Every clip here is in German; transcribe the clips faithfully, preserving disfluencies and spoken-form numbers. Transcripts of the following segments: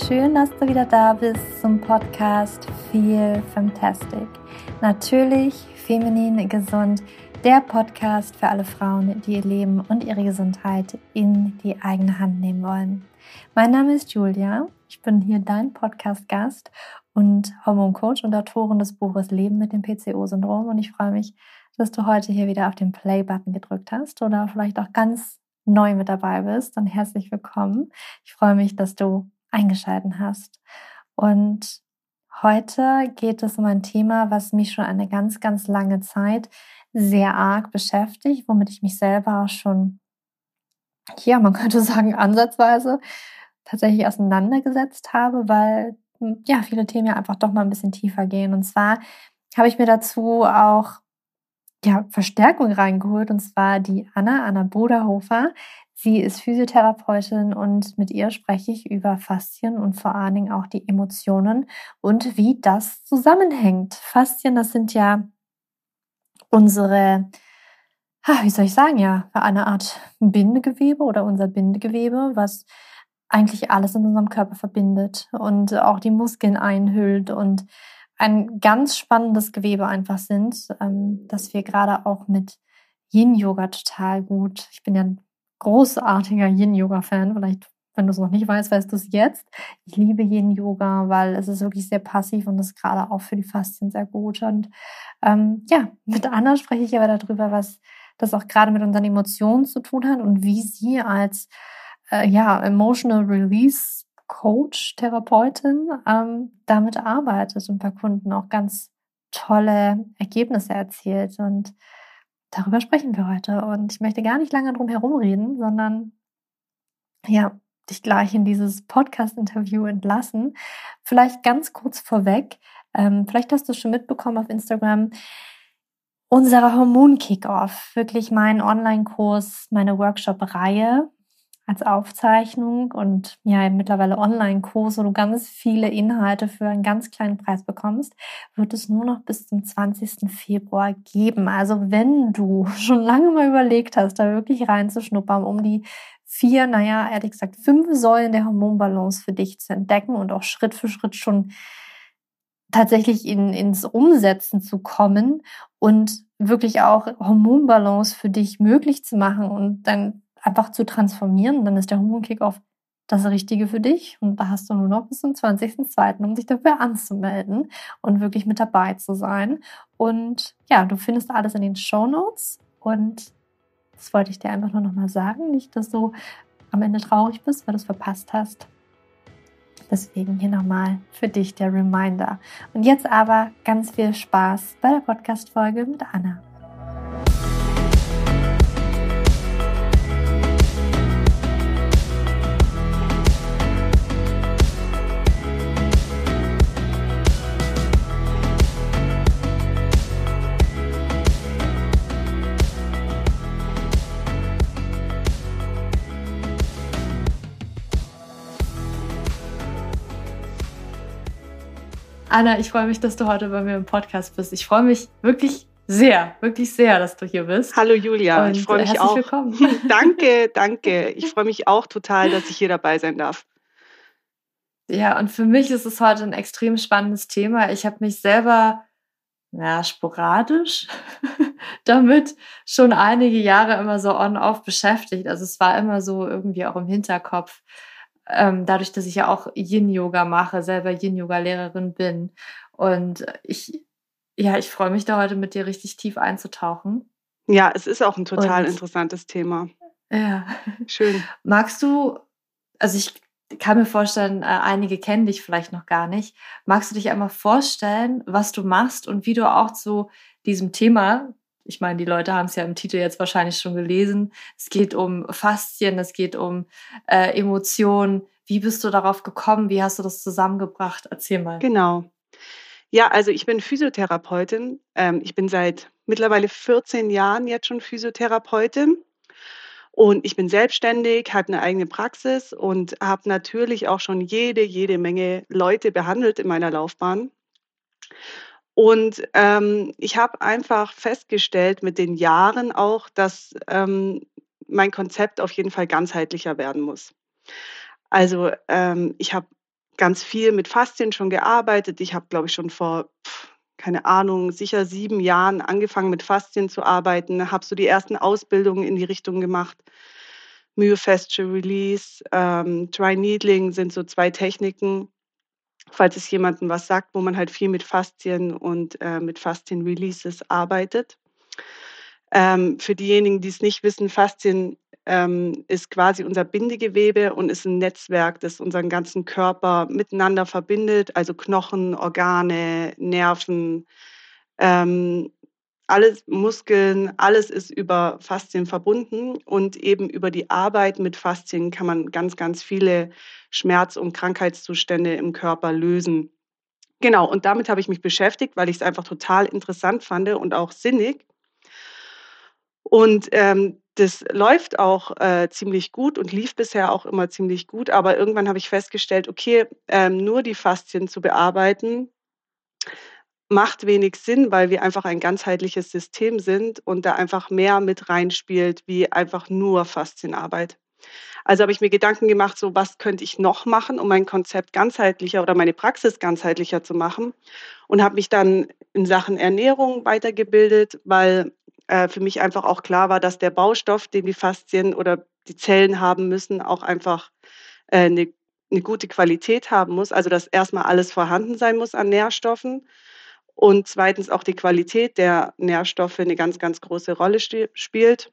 schön, dass du wieder da bist zum Podcast Feel Fantastic. Natürlich feminin gesund, der Podcast für alle Frauen, die ihr Leben und ihre Gesundheit in die eigene Hand nehmen wollen. Mein Name ist Julia, ich bin hier dein Podcast-Gast und Hormoncoach und Autorin des Buches Leben mit dem P C O-Syndrom, und ich freue mich, dass du heute hier wieder auf den Play-Button gedrückt hast oder vielleicht auch ganz neu mit dabei bist, dann herzlich willkommen. Ich freue mich, dass du eingeschaltet hast. Und heute geht es um ein Thema, was mich schon eine ganz, ganz lange Zeit sehr arg beschäftigt, womit ich mich selber auch schon, ja, man könnte sagen, ansatzweise tatsächlich auseinandergesetzt habe, weil ja viele Themen ja einfach doch mal ein bisschen tiefer gehen. Und zwar habe ich mir dazu auch ja, Verstärkung reingeholt, und zwar die Anna, Anna Bruderhofer. Sie ist Physiotherapeutin und mit ihr spreche ich über Faszien und vor allen Dingen auch die Emotionen und wie das zusammenhängt. Faszien, das sind ja unsere, wie soll ich sagen, ja, eine Art Bindegewebe oder unser Bindegewebe, was eigentlich alles in unserem Körper verbindet und auch die Muskeln einhüllt und ein ganz spannendes Gewebe einfach sind, ähm, dass wir gerade auch mit Yin-Yoga total gut, ich bin ja ein großartiger Yin-Yoga-Fan, vielleicht, wenn du es noch nicht weißt, weißt du es jetzt. Ich liebe Yin-Yoga, weil es ist wirklich sehr passiv und ist gerade auch für die Faszien sehr gut. Und ähm, ja, mit Anna spreche ich aber darüber, was das auch gerade mit unseren Emotionen zu tun hat und wie sie als äh, ja, Emotional Release Coach, Therapeutin, ähm, damit arbeitet und bei Kunden auch ganz tolle Ergebnisse erzielt. Und darüber sprechen wir heute. Und ich möchte gar nicht lange drum herum reden, sondern ja, dich gleich in dieses Podcast-Interview entlassen. Vielleicht ganz kurz vorweg, ähm, vielleicht hast du es schon mitbekommen auf Instagram, unser Hormon-Kick-Off, wirklich mein Online-Kurs, meine Workshop-Reihe als Aufzeichnung und ja mittlerweile Online-Kurs, wo du ganz viele Inhalte für einen ganz kleinen Preis bekommst, wird es nur noch bis zum zwanzigsten Februar geben. Also wenn du schon lange mal überlegt hast, da wirklich reinzuschnuppern, um die vier, naja, ehrlich gesagt, fünf Säulen der Hormonbalance für dich zu entdecken und auch Schritt für Schritt schon tatsächlich in, ins Umsetzen zu kommen und wirklich auch Hormonbalance für dich möglich zu machen und dann einfach zu transformieren, dann ist der Hormon-Kick-Off das Richtige für dich. Und da hast du nur noch bis zum zwanzigsten zweiten, um dich dafür anzumelden und wirklich mit dabei zu sein. Und ja, du findest alles in den Shownotes. Und das wollte ich dir einfach nur noch mal sagen. Nicht, dass du am Ende traurig bist, weil du es verpasst hast. Deswegen hier nochmal für dich der Reminder. Und jetzt aber ganz viel Spaß bei der Podcast-Folge mit Anna. Anna, ich freue mich, dass du heute bei mir im Podcast bist. Ich freue mich wirklich sehr, wirklich sehr, dass du hier bist. Hallo Julia, und ich freue mich herzlich auch. Willkommen. Danke, danke. Ich freue mich auch total, dass ich hier dabei sein darf. Ja, und für mich ist es heute ein extrem spannendes Thema. Ich habe mich selber, ja, sporadisch damit schon einige Jahre immer so on-off beschäftigt. Also es war immer so irgendwie auch im Hinterkopf. Ähm, dadurch, dass ich ja auch Yin-Yoga mache, selber Yin-Yoga-Lehrerin bin. Und ich, ja, ich freue mich da heute mit dir richtig tief einzutauchen. Ja, es ist auch ein total Und interessantes Thema. ja, Schön. magst du, also ich kann mir vorstellen, äh, einige kennen dich vielleicht noch gar nicht. Magst du dich einmal vorstellen, was du machst und wie du auch zu diesem Thema, ich meine, die Leute haben es ja im Titel jetzt wahrscheinlich schon gelesen, es geht um Faszien, es geht um äh, Emotionen. Wie bist du darauf gekommen? Wie hast du das zusammengebracht? Erzähl mal. Genau. Ja, also ich bin Physiotherapeutin. Ähm, ich bin seit mittlerweile vierzehn Jahren jetzt schon Physiotherapeutin. Und ich bin selbstständig, habe eine eigene Praxis und habe natürlich auch schon jede, jede Menge Leute behandelt in meiner Laufbahn. Und ähm, ich habe einfach festgestellt mit den Jahren auch, dass ähm, mein Konzept auf jeden Fall ganzheitlicher werden muss. Also ähm, ich habe ganz viel mit Faszien schon gearbeitet. Ich habe, glaube ich, schon vor, pf, keine Ahnung, sicher sieben Jahren angefangen, mit Faszien zu arbeiten, habe so die ersten Ausbildungen in die Richtung gemacht. Myofascial Release, ähm, Dry Needling sind so zwei Techniken, falls es jemandem was sagt, wo man halt viel mit Faszien und, äh, mit Faszien-Releases arbeitet. Ähm, für diejenigen, die es nicht wissen, Faszien, ähm, ist quasi unser Bindegewebe und ist ein Netzwerk, das unseren ganzen Körper miteinander verbindet, also Knochen, Organe, Nerven, ähm, alles Muskeln, alles ist über Faszien verbunden und eben über die Arbeit mit Faszien kann man ganz, ganz viele Schmerz und Krankheitszustände im Körper lösen. Genau, und damit habe ich mich beschäftigt, weil ich es einfach total interessant fand und auch sinnig. Und, ähm, das läuft auch, äh, ziemlich gut und lief bisher auch immer ziemlich gut, aber irgendwann habe ich festgestellt, okay, ähm, nur die Faszien zu bearbeiten macht wenig Sinn, weil wir einfach ein ganzheitliches System sind und da einfach mehr mit reinspielt wie einfach nur Faszienarbeit. Also habe ich mir Gedanken gemacht, so was könnte ich noch machen, um mein Konzept ganzheitlicher oder meine Praxis ganzheitlicher zu machen und habe mich dann in Sachen Ernährung weitergebildet, weil, äh, für mich einfach auch klar war, dass der Baustoff, den die Faszien oder die Zellen haben müssen, auch einfach, äh, 'ne 'ne gute Qualität haben muss. Also, dass erst mal alles vorhanden sein muss an Nährstoffen und zweitens auch die Qualität der Nährstoffe 'ne ganz, ganz große Rolle ste spielt.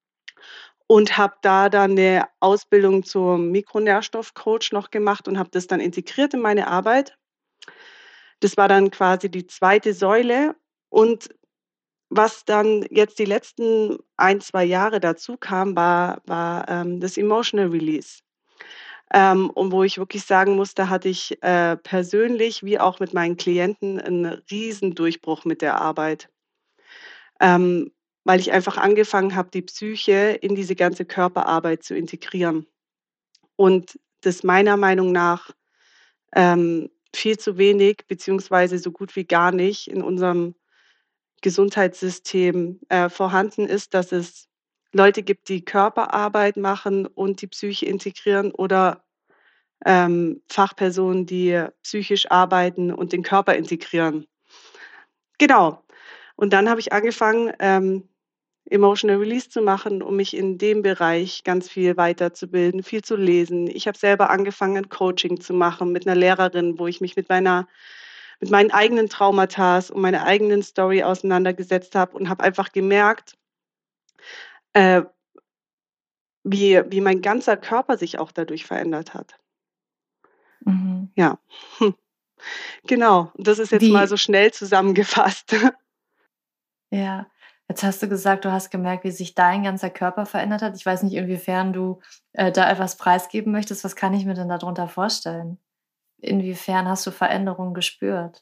Und habe da dann 'ne Ausbildung zum Mikronährstoffcoach noch gemacht und habe das dann integriert in meine Arbeit. Das war dann quasi die zweite Säule. Und was dann jetzt die letzten ein, zwei Jahre dazukam, war war, ähm, das Emotional Release. Ähm, und wo ich wirklich sagen muss, da hatte ich, äh, persönlich wie auch mit meinen Klienten 'n Riesendurchbruch mit der Arbeit. Ähm, weil ich einfach angefangen habe, die Psyche in diese ganze Körperarbeit zu integrieren. Und das meiner Meinung nach, ähm, viel zu wenig beziehungsweise so gut wie gar nicht in unserem Gesundheitssystem, äh, vorhanden ist, dass es Leute gibt, die Körperarbeit machen und die Psyche integrieren oder, ähm, Fachpersonen, die psychisch arbeiten und den Körper integrieren. Genau. Und dann habe ich angefangen, ähm, Emotional Release zu machen, um mich in dem Bereich ganz viel weiterzubilden, viel zu lesen. Ich habe selber angefangen, 'n Coaching zu machen mit 'ner Lehrerin, wo ich mich mit meiner mit meinen eigenen Traumatas und meiner eigenen Story auseinandergesetzt habe und habe einfach gemerkt äh wie wie mein ganzer Körper sich auch dadurch verändert hat. Mhm. Ja. Genau. Und das ist jetzt mal Wie so schnell zusammengefasst. Ja, jetzt hast du gesagt, du hast gemerkt, wie sich dein ganzer Körper verändert hat. Ich weiß nicht, inwiefern du, äh, da etwas preisgeben möchtest. Was kann ich mir denn da drunter vorstellen? Inwiefern hast du Veränderungen gespürt?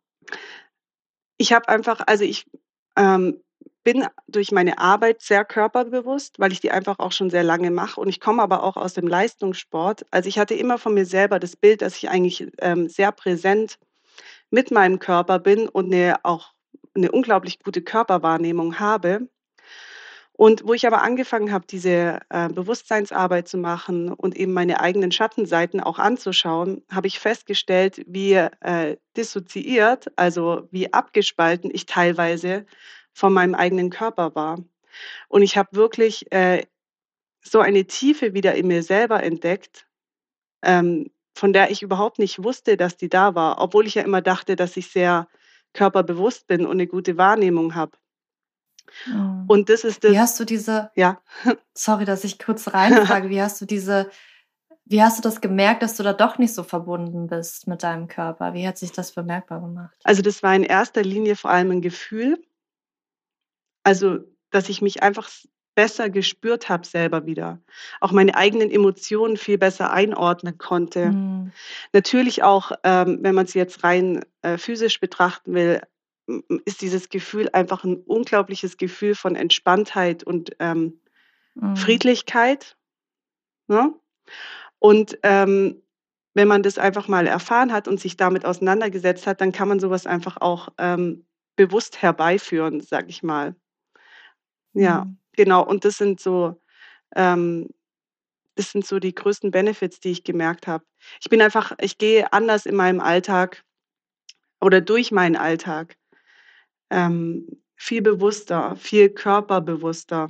Ich habe einfach also, ich, ähm, bin durch meine Arbeit sehr körperbewusst, weil ich die einfach auch schon sehr lange mache und ich komme aber auch aus dem Leistungssport. Also, ich hatte immer von mir selber das Bild, dass ich eigentlich, ähm, sehr präsent mit meinem Körper bin und 'ne auch 'ne unglaublich gute Körperwahrnehmung habe. Und wo ich aber angefangen habe, diese, äh, Bewusstseinsarbeit zu machen und eben meine eigenen Schattenseiten auch anzuschauen, habe ich festgestellt, wie, äh, dissoziiert, also, wie abgespalten ich teilweise von meinem eigenen Körper war. Und ich habe wirklich, äh, so eine Tiefe wieder in mir selber entdeckt, ähm, von der ich überhaupt nicht wusste, dass die da war, obwohl ich ja immer dachte, dass ich sehr körperbewusst bin und 'ne gute Wahrnehmung habe. Mhm. Und das ist Wie das hast du diese ja. sorry, dass ich kurz reinfrage, wie hast du diese wie hast du das gemerkt, dass du da doch nicht so verbunden bist mit deinem Körper? Wie hat sich das bemerkbar gemacht? Also, das war in erster Linie vor allem 'n Gefühl. Also, dass ich mich einfach s besser gespürt habe selber wieder. Auch meine eigenen Emotionen viel besser einordnen konnte. Mhm. Natürlich auch, ähm, wenn man's jetzt rein, äh, physisch betrachten will, m m ist dieses Gefühl einfach 'n unglaubliches Gefühl von Entspanntheit und, ähm, Mhm. Friedlichkeit, ne? Und, ähm, wenn man das einfach mal erfahren hat und sich damit auseinandergesetzt hat, dann kann man so was einfach auch, ähm, bewusst herbeiführen, sage ich mal. Ja, Mhm. genau. Und das sind so, ähm das sind so die größten Benefits, die ich gemerkt habe. Ich bin einfach ich gehe anders in meinem Alltag oder durch meinen Alltag, ähm, viel bewusster, viel körperbewusster.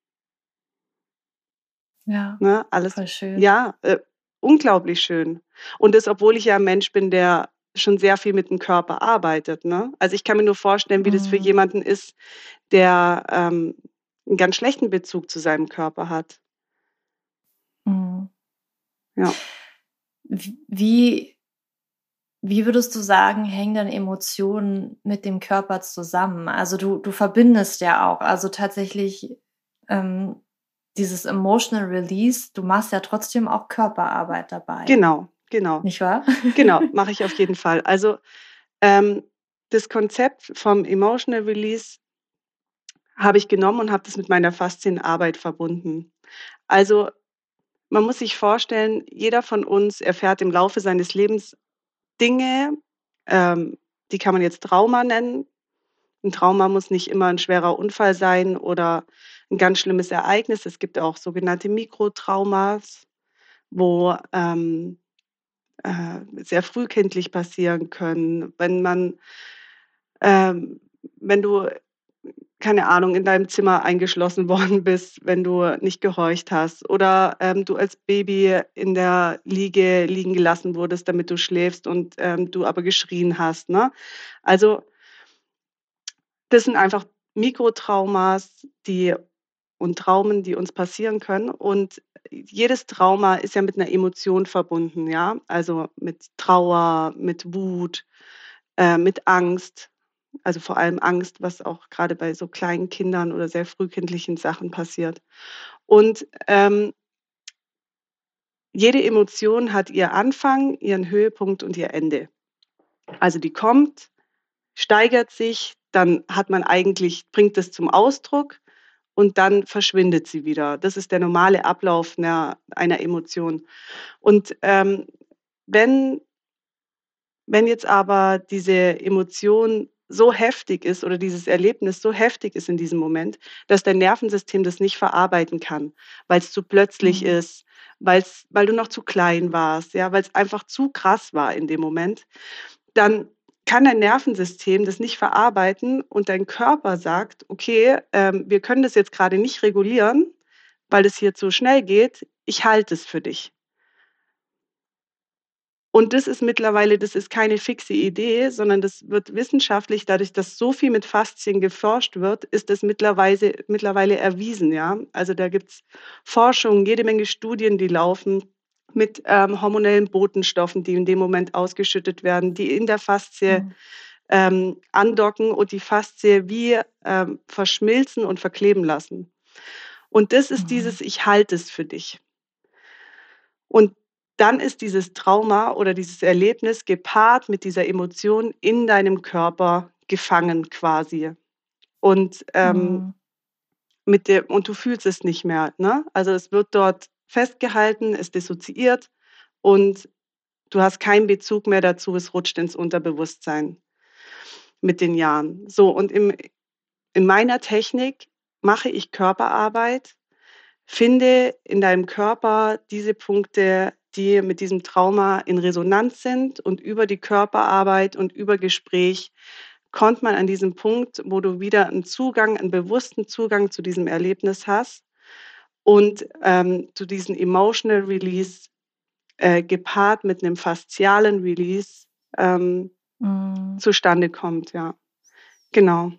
Ja, Ne, alles voll schön. ja, äh, unglaublich schön. Und das, obwohl ich ja 'n Mensch bin, der schon sehr viel mit dem Körper arbeitet, ne? Also, ich kann mir nur vorstellen, wie das für Mhm. jemanden ist, der, ähm, 'n ganz schlechten Bezug zu seinem Körper hat. Mhm. Ja. W wie wie würdest du sagen, hängen denn Emotionen mit dem Körper zusammen? Also, du du verbindest ja auch also, tatsächlich, ähm, dieses Emotional Release, du machst ja trotzdem auch Körperarbeit dabei, Genau, genau. nicht wahr? Genau, mache ich auf jeden Fall. Also, ähm, das Konzept vom Emotional Release habe ich genommen und habe das mit meiner Faszienarbeit verbunden. Also, man muss sich vorstellen, jeder von uns erfährt im Laufe seines Lebens Dinge, ähm, die kann man jetzt Trauma nennen. 'N Trauma muss nicht immer 'n schwerer Unfall sein oder 'n ganz schlimmes Ereignis. Es gibt auch sogenannte Mikrotraumas, wo, ähm, äh, sehr frühkindlich passieren können. Wenn man ähm, wenn du, keine Ahnung, in deinem Zimmer eingeschlossen worden bist, wenn du nicht gehorcht hast oder, ähm, du als Baby in der Liege liegen gelassen wurdest, damit du schläfst und, ähm, du aber geschrien hast, ne? Also das sind einfach Mikrotraumas, die und Traumen, die uns passieren können. Und jedes Trauma ist ja mit 'ner Emotion verbunden, ja? Also, mit Trauer, mit Wut, äh, mit Angst. Also, vor allem Angst, was auch grade bei so kleinen Kindern oder sehr frühkindlichen Sachen passiert. Und, ähm jede Emotion hat ihr Anfang, ihren Höhepunkt und ihr Ende. Also, die kommt, steigert sich, dann hat man eigentlich bringt das zum Ausdruck und dann verschwindet sie wieder. Das ist der normale Ablauf 'ner einer Emotion. Und, ähm, wenn wenn jetzt aber diese Emotion so heftig ist oder dieses Erlebnis so heftig ist in diesem Moment, dass dein Nervensystem das nicht verarbeiten kann, weil's zu plötzlich Mhm. ist, weil's weil du noch zu klein warst, ja, weil's einfach zu krass war in dem Moment, dann kann dein Nervensystem das nicht verarbeiten und dein Körper sagt: „Okay, ähm, wir können das jetzt grade nicht regulieren, weil das hier zu schnell geht. Ich halte es für dich.“ Und das ist mittlerweile das ist keine fixe Idee, sondern das wird wissenschaftlich dadurch, dass so viel mit Faszien geforscht wird, ist das mittlerweise mittlerweile erwiesen, ja? Also, da gibt's Forschung, jede Menge Studien, die laufen mit, ähm, hormonellen Botenstoffen, die in dem Moment ausgeschüttet werden, die in der Faszie, Mhm. ähm, andocken und die Faszie wie, ähm, verschmilzen und verkleben lassen. Und das ist Mhm. dieses: „Ich halte es für dich.“ Und dann ist dieses Trauma oder dieses Erlebnis gepaart mit dieser Emotion in deinem Körper gefangen quasi. Und, ähm, Mhm. mit der und du fühlst es nicht mehr, ne? Also, es wird dort festgehalten, es dissoziiert und du hast keinen Bezug mehr dazu, es rutscht ins Unterbewusstsein mit den Jahren. So, und im in meiner Technik mache ich Körperarbeit, finde in deinem Körper diese Punkte, die mit diesem Trauma in Resonanz sind und über die Körperarbeit und über Gespräch kommt man an diesen Punkt, wo du wieder 'n Zugang 'n bewussten Zugang zu diesem Erlebnis hast und, ähm, du diesen Emotional Release, äh, gepaart mit 'nem faszialen Release, ähm, Mhm. zustande kommt, ja. Genau.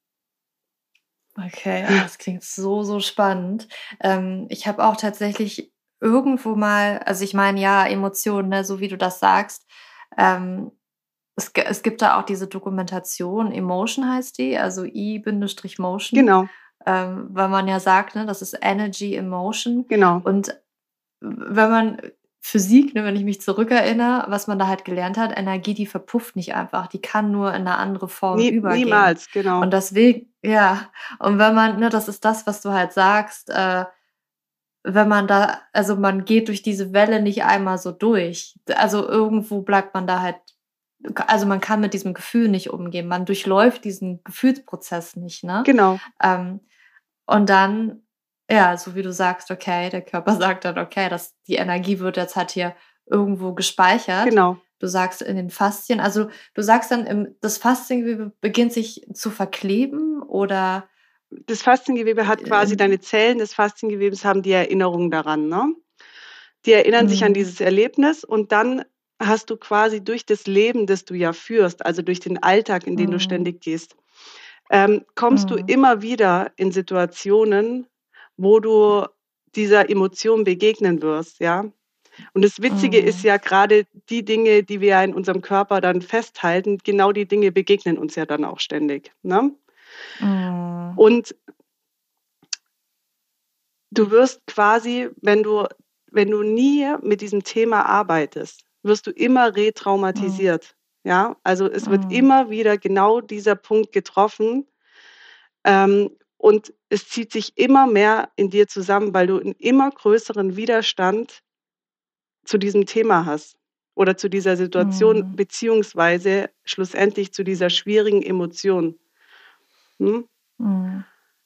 Okay, ah, das klingt so, so spannend. Ähm, ich habe auch tatsächlich irgendwo mal also, ich meine, ja, Emotionen, ne, so wie du das sagst, ähm, es g es gibt da auch diese Dokumentation, „Emotion“ heißt die, also I Bindestrich Motion, Genau. ähm, weil man ja sagt, ne, das ist Energy in Motion. Genau. Und w wenn man Physik, ne, wenn ich mich zurückerinnere, was man da halt gelernt hat, Energie, die verpufft nicht einfach, die kann nur in 'ne andere Form Nie übergehen. niemals, genau. Und deswegen ja, und wenn man ne, das ist das, was du halt sagst, äh, wenn man da also, man geht durch diese Welle nicht einmal so durch. D also, irgendwo bleibt man da halt k also, man kann mit diesem Gefühl nicht umgehen. Man durchläuft diesen Gefühlsprozess nicht, ne? Genau. Ähm, und dann Ja, so wie du sagst, okay, der Körper sagt dann: „Okay, das die Energie wird jetzt halt hier irgendwo gespeichert.“ Genau. Du sagst in den Faszien, also, du sagst dann, im das Fasziengewebe beginnt sich zu verkleben oder, Das Fasziengewebe hat äh, quasi in deine Zellen des Fasziengewebes haben die Erinnerung daran, ne? Die erinnern sich an mhm, dieses Erlebnis und dann hast du quasi durch das Leben, das du ja führst, also durch den Alltag, in den du mhm, ständig gehst, ähm, kommst du mhm, immer wieder in Situationen, wo du dieser Emotion begegnen wirst, ja? Und das Witzige ist mhm, ja grade die Dinge, die wir ja in unserem Körper dann festhalten, genau die Dinge begegnen uns ja dann auch ständig, ne? mhm, Und du wirst quasi, wenn du wenn du nie mit diesem Thema arbeitest, wirst du immer mhm, retraumatisiert, ja? Also, es wird mhm, immer wieder genau dieser Punkt getroffen, ähm, und es zieht sich immer mehr in dir zusammen, weil du 'n immer größeren Widerstand zu diesem Thema hast oder zu dieser Situation mhm, beziehungsweise schlussendlich zu dieser schwierigen Emotion, mhm. mhm.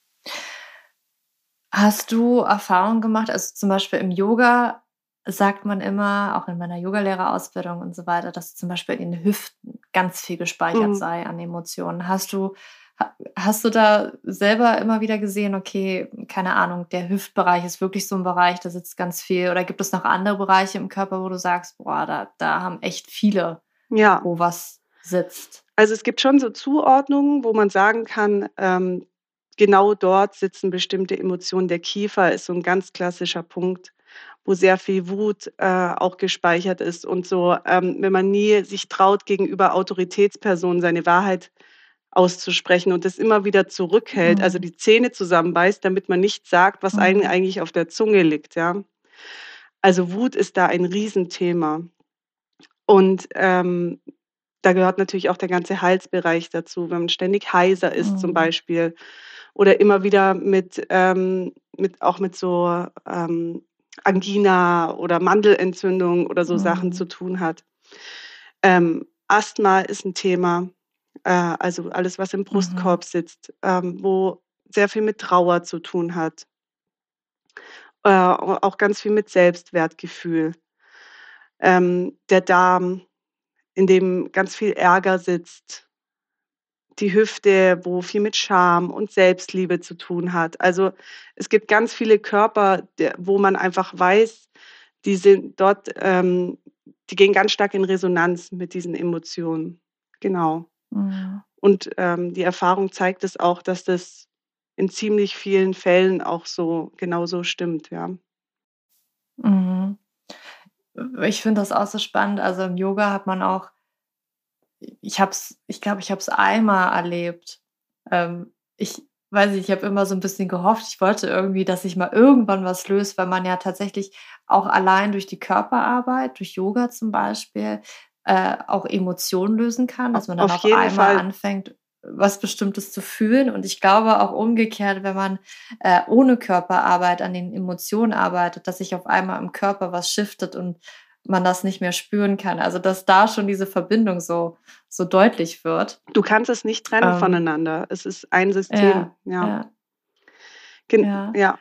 Hast du Erfahrungen gemacht, also, zum Beispiel im Yoga sagt man immer, auch in meiner Yogalehrerausbildung und so weiter, dass zum Beispiel in den Hüften ganz viel gespeichert Mhm. sei an Emotionen. Hast du ha hast du da selber immer wieder gesehen, okay, keine Ahnung, der Hüftbereich ist wirklich so 'n Bereich, da sitzt ganz viel, oder gibt es noch andere Bereiche im Körper, wo du sagst: „Boah, da da haben echt viele, Ja. wo was sitzt?“ Also, es gibt schon so Zuordnungen, wo man sagen kann, ähm, genau dort sitzen bestimmte Emotionen. Der Kiefer ist so 'n ganz klassischer Punkt, wo sehr viel Wut, äh, auch gespeichert ist und so, ähm, wenn man nie sich traut, gegenüber Autoritätspersonen seine Wahrheit auszusprechen und das immer wieder zurückhält, also Mhm, die Zähne zusammenbeißt, damit man nicht sagt, was einem mhm, eigentlich auf der Zunge liegt, ja? Also, Wut ist da ein Riesenthema. Und, ähm, da gehört natürlich auch der ganze Halsbereich dazu, wenn man ständig heiser ist zum mhm, Beispiel oder immer wieder mit, ähm mit auch mit so, ähm, Angina oder Mandelentzündung oder so Sachen zu mhm, tun hat. Ähm, Asthma ist 'n Thema, äh, also alles, was im mhm, Brustkorb sitzt, ähm, wo sehr viel mit Trauer zu tun hat, äh, auch ganz viel mit Selbstwertgefühl. Ähm, der Darm, in dem ganz viel Ärger sitzt, die Hüfte, wo viel mit Scham und Selbstliebe zu tun hat. Also, es gibt ganz viele Körper, der wo man einfach weiß, die sind dort ähm, die gehen ganz stark in Resonanz mit diesen Emotionen. Genau. mhm. Und, ähm, die Erfahrung zeigt es auch, dass das in ziemlich vielen Fällen auch so genauso stimmt, ja. Mhm. Ich finde das auch so spannend. Also, im Yoga hat man auch, ich habe es ich glaube, ich habe es einmal erlebt. Ähm, ich weiß nicht, ich habe immer so 'n bisschen gehofft, ich wollte irgendwie, dass sich mal irgendwann was löst, weil man ja tatsächlich auch allein durch die Körperarbeit, durch Yoga zum Beispiel, äh, auch Emotionen lösen kann, A dass man dann auf auf jeden einmal Fall. anfängt, was Bestimmtes zu fühlen. Und ich glaube auch umgekehrt, wenn man, äh, ohne Körperarbeit an den Emotionen arbeitet, dass sich auf einmal im Körper was shiftet und man das nicht mehr spüren kann. Also, dass da schon diese Verbindung so so deutlich wird. Du kannst es nicht trennen Ähm, voneinander. Es ist ein System, ja, ja. ja, Gen ja. ja.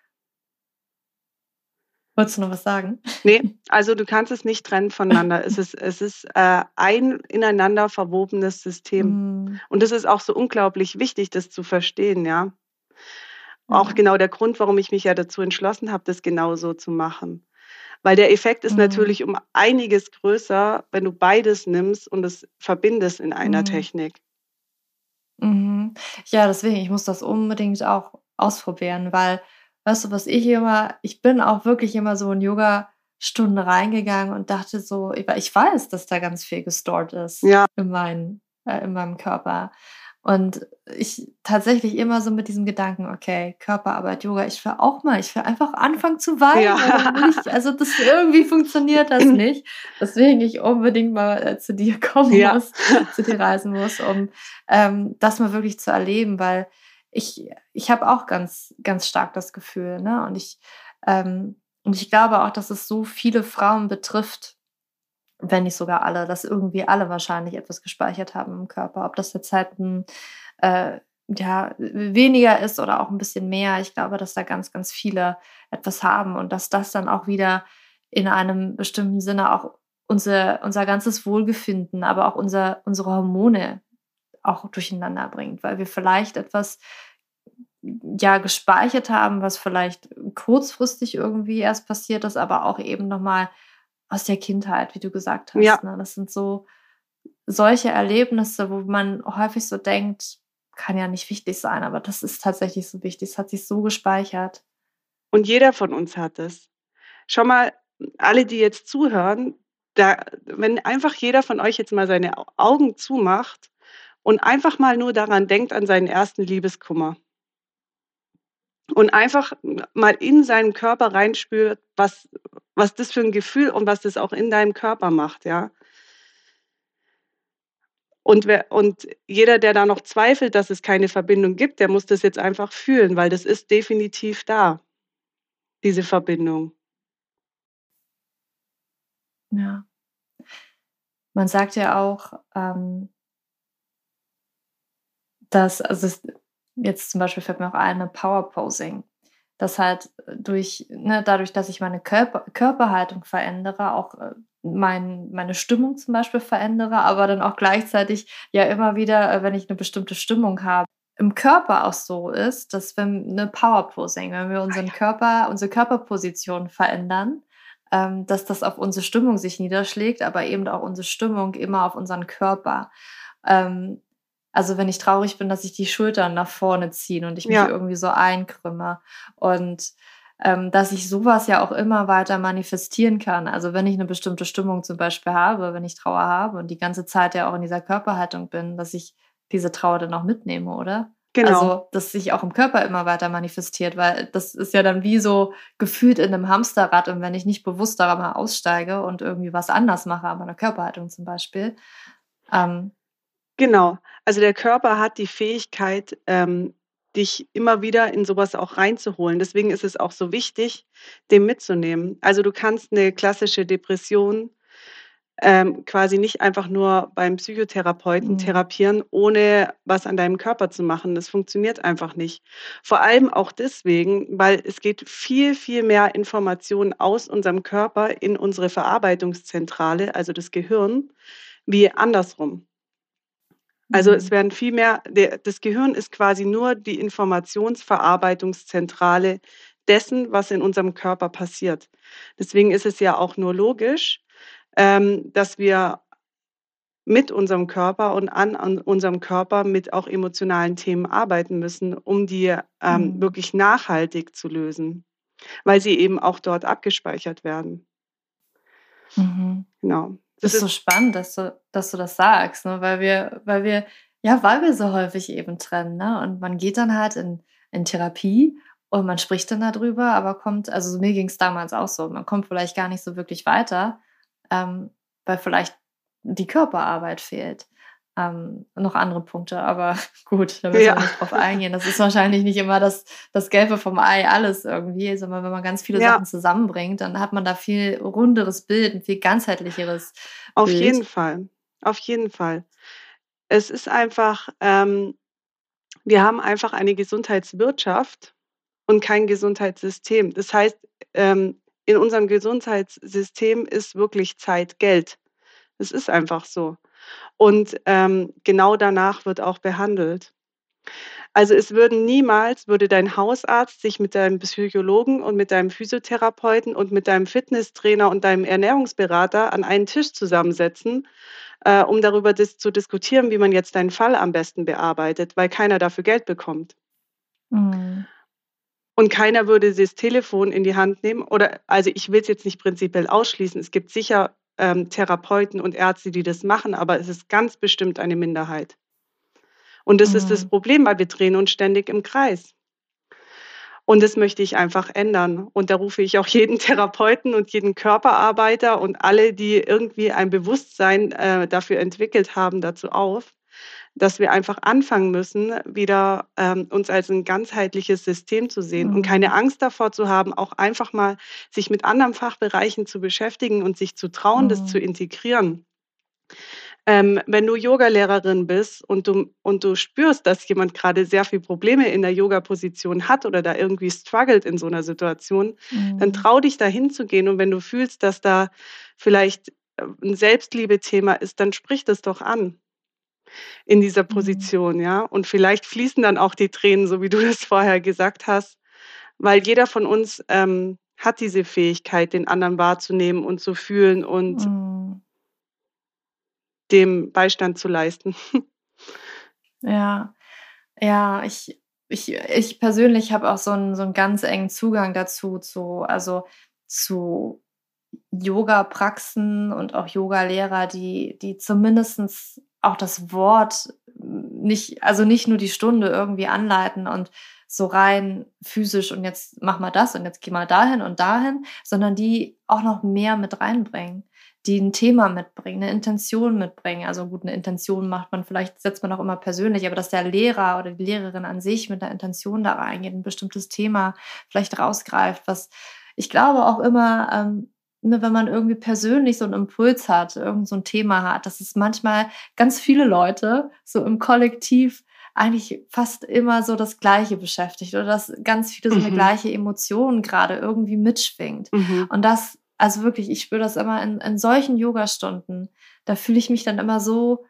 Wolltest du noch was sagen? Ne, also du kannst es nicht trennen voneinander. Es ist es ist, äh, ein ineinander verwobenes System. Mhm, Und das ist auch so unglaublich wichtig, das zu verstehen, ja. Auch ja. genau der Grund, warum ich mich ja dazu entschlossen habe, das genauso zu machen. Weil der Effekt ist Mhm, natürlich um einiges größer, wenn du beides nimmst und es verbindest in einer mhm, Technik. mhm. Ja, deswegen, ich muss das unbedingt auch ausprobieren, weil, weißt du, was ich immer, ich bin auch wirklich immer so in Yogastunden reingegangen und dachte so, ich ich weiß, dass da ganz viel gestored ist Ja, in meinen äh, in meinem Körper. Und ich tatsächlich immer so mit diesem Gedanken: „Okay, Körperarbeit, Yoga, ich will auch mal, ich will einfach anfangen zu ja. weinen, aber dann will ich, also, das irgendwie funktioniert das nicht.“ Deswegen ich unbedingt mal, äh, zu dir kommen Ja. muss, zu dir reisen muss, um, ähm, das mal wirklich zu erleben, weil ich ich habe auch ganz ganz stark das Gefühl, ne? Und ich ähm, und ich glaube auch, dass es so viele Frauen betrifft, wenn nicht sogar alle, dass irgendwie alle wahrscheinlich etwas gespeichert haben im Körper. Ob das jetzt halt 'n, äh ja, weniger ist oder auch ein bisschen mehr. Ich glaube, dass da ganz, ganz viele etwas haben und dass das dann auch wieder in einem bestimmten Sinne auch unser unser ganzes Wohlbefinden, aber auch unser unsere Hormone auch durcheinander bringt, weil wir vielleicht etwas, ja, gespeichert haben, was vielleicht kurzfristig irgendwie erst passiert ist, aber auch eben noch mal aus der Kindheit, wie du gesagt hast, Ja, ne? Das sind so solche Erlebnisse, wo man häufig so denkt: „Kann ja nicht wichtig sein“, aber das ist tatsächlich so wichtig. Es hat sich so gespeichert. und jeder von uns hat es. Schau mal, alle, die jetzt zuhören, da wenn einfach jeder von euch jetzt mal seine Au Augen zumacht und einfach mal nur daran denkt an seinen ersten Liebeskummer und einfach mal in seinen Körper reinspürt, was was das für ein Gefühl und was das auch in deinem Körper macht, ja? Und wer und jeder, der da noch zweifelt, dass es keine Verbindung gibt, der muss das jetzt einfach fühlen, weil das ist definitiv da, diese Verbindung. Ja. Man sagt ja auch, ähm, dass also, es jetzt zum Beispiel fällt mir auch ein, ne, Power-Posing, dass halt durch ne, dadurch, dass ich meine Körper Körperhaltung verändere, auch, äh, mein meine Stimmung zum Beispiel verändere, aber dann auch gleichzeitig ja immer wieder, äh, wenn ich eine bestimmte Stimmung habe, im Körper auch so ist, dass wenn ne, Power-Posing, wenn wir Ah unseren ja. Körper unsere Körperposition verändern, ähm, dass das auf unsere Stimmung sich niederschlägt, aber eben auch unsere Stimmung immer auf unseren Körper. Ähm, also, wenn ich traurig bin, dass sich die Schultern nach vorne ziehen und ich mich Ja, irgendwie so einkrümme und, ähm, dass ich sowas ja auch immer weiter manifestieren kann. Also, wenn ich eine bestimmte Stimmung zum Beispiel habe, wenn ich Trauer habe und die ganze Zeit ja auch in dieser Körperhaltung bin, dass ich diese Trauer dann auch mitnehme, oder? genau. Also, dass sich auch im Körper immer weiter manifestiert, weil das ist ja dann wie so gefühlt in einem Hamsterrad und wenn ich nicht bewusst da mal aussteige und irgendwie was anders mache an meiner Körperhaltung zum Beispiel, ähm Genau. Also, der Körper hat die Fähigkeit, ähm, dich immer wieder in sowas auch reinzuholen. Deswegen ist es auch so wichtig, den mitzunehmen. Also, du kannst eine klassische Depression, ähm, quasi nicht einfach nur beim Psychotherapeuten mhm, therapieren, ohne was an deinem Körper zu machen. Das funktioniert einfach nicht. Vor allem auch deswegen, weil es geht viel, viel mehr Informationen aus unserem Körper in unsere Verarbeitungszentrale, also das Gehirn, wie andersrum. Also, es mhm. werden viel mehr der das Gehirn ist quasi nur die Informationsverarbeitungszentrale dessen, was in unserem Körper passiert. Deswegen ist es ja auch nur logisch, ähm, dass wir mit unserem Körper und an an unserem Körper mit auch emotionalen Themen arbeiten müssen, um die, ähm, Mhm. wirklich nachhaltig zu lösen, weil sie eben auch dort abgespeichert werden. Mhm. Genau. Das Ist so ist spannend, dass du dass du das sagst, ne, weil wir weil wir ja, weil wir so häufig eben trennen, ne? Und man geht dann halt in in Therapie und man spricht dann darüber, aber kommt also, mir ging's damals auch so, man kommt vielleicht gar nicht so wirklich weiter, ähm, weil vielleicht die Körperarbeit fehlt. Ähm, noch andere Punkte, aber gut, da müssen ja. wir nicht drauf eingehen. Das ist wahrscheinlich nicht immer das das Gelbe vom Ei alles irgendwie, sondern wenn man ganz viele Sachen Ja, zusammenbringt, dann hat man da viel runderes Bild, 'n viel ganzheitlicheres auf Bild. jeden Fall. Auf jeden Fall. Es ist einfach, ähm wir haben einfach eine Gesundheitswirtschaft und kein Gesundheitssystem. Das heißt, ähm, in unserem Gesundheitssystem ist wirklich Zeit Geld. Es ist einfach so. Und, ähm, genau danach wird auch behandelt. Also, es würden niemals würde dein Hausarzt sich mit deinem Psychologen und mit deinem Physiotherapeuten und mit deinem Fitnesstrainer und deinem Ernährungsberater an einen Tisch zusammensetzen, äh, um darüber dis zu diskutieren, wie man jetzt deinen Fall am besten bearbeitet, weil keiner dafür Geld bekommt. Mhm. Und keiner würde das Telefon in die Hand nehmen oder also, ich will es jetzt nicht prinzipiell ausschließen. Es gibt sicher, ähm, Therapeuten und Ärzte, die das machen, aber es ist ganz bestimmt eine Minderheit. Und das ist das Mhm. Problem, weil wir drehen uns ständig im Kreis. Und das möchte ich einfach ändern. Und da rufe ich auch jeden Therapeuten und jeden Körperarbeiter und alle, die irgendwie ein Bewusstsein, äh, dafür entwickelt haben, dazu auf, dass wir einfach anfangen müssen, wieder, ähm, uns als ein ganzheitliches System zu sehen und keine Mhm. Angst davor zu haben, auch einfach mal sich mit anderen Fachbereichen zu beschäftigen und sich zu trauen, das zu Mhm. integrieren. Ähm, wenn du Yogalehrerin bist und du und du spürst, dass jemand gerade sehr viel Probleme in der Yogaposition hat oder da irgendwie struggelt in so einer Situation, dann Mhm. trau dich, da hinzugehen. Und wenn du fühlst, dass da vielleicht, äh, 'n Selbstliebe-Thema ist, dann sprich das doch an in dieser Mhm. Position, ja? Und vielleicht fließen dann auch die Tränen, so wie du das vorher gesagt hast, weil jeder von uns, ähm, hat diese Fähigkeit, den anderen wahrzunehmen und zu fühlen und Mhm. dem Beistand zu leisten. Ja. Ja, ich ich ich persönlich habe auch so 'n so 'n ganz engen Zugang dazu zu also, zu Yogapraxen und auch Yogalehrer, die die zumindestens auch das Wort nicht also, nicht nur die Stunde irgendwie anleiten und so rein physisch und jetzt mach mal das und jetzt geh mal dahin und dahin, sondern die auch noch mehr mit reinbringen, die 'n Thema mitbringen, 'ne Intention mitbringen. Also, gut, 'ne Intention macht man vielleicht setzt man auch immer persönlich, aber dass der Lehrer oder die Lehrerin an sich mit 'ner Intention da reingeht, 'n bestimmtes Thema vielleicht rausgreift, was ich glaube auch immer, ähm, ne, wenn man irgendwie persönlich so 'n Impuls hat, irgend so 'n Thema hat, dass es manchmal ganz viele Leute so im Kollektiv eigentlich fast immer so das Gleiche beschäftigt oder dass ganz viele so 'ne Mhm. gleiche Emotion grade irgendwie mitschwingt. Mhm. Und das also, wirklich, ich spüre das immer in in solchen Yogastunden. Da fühle ich mich dann immer so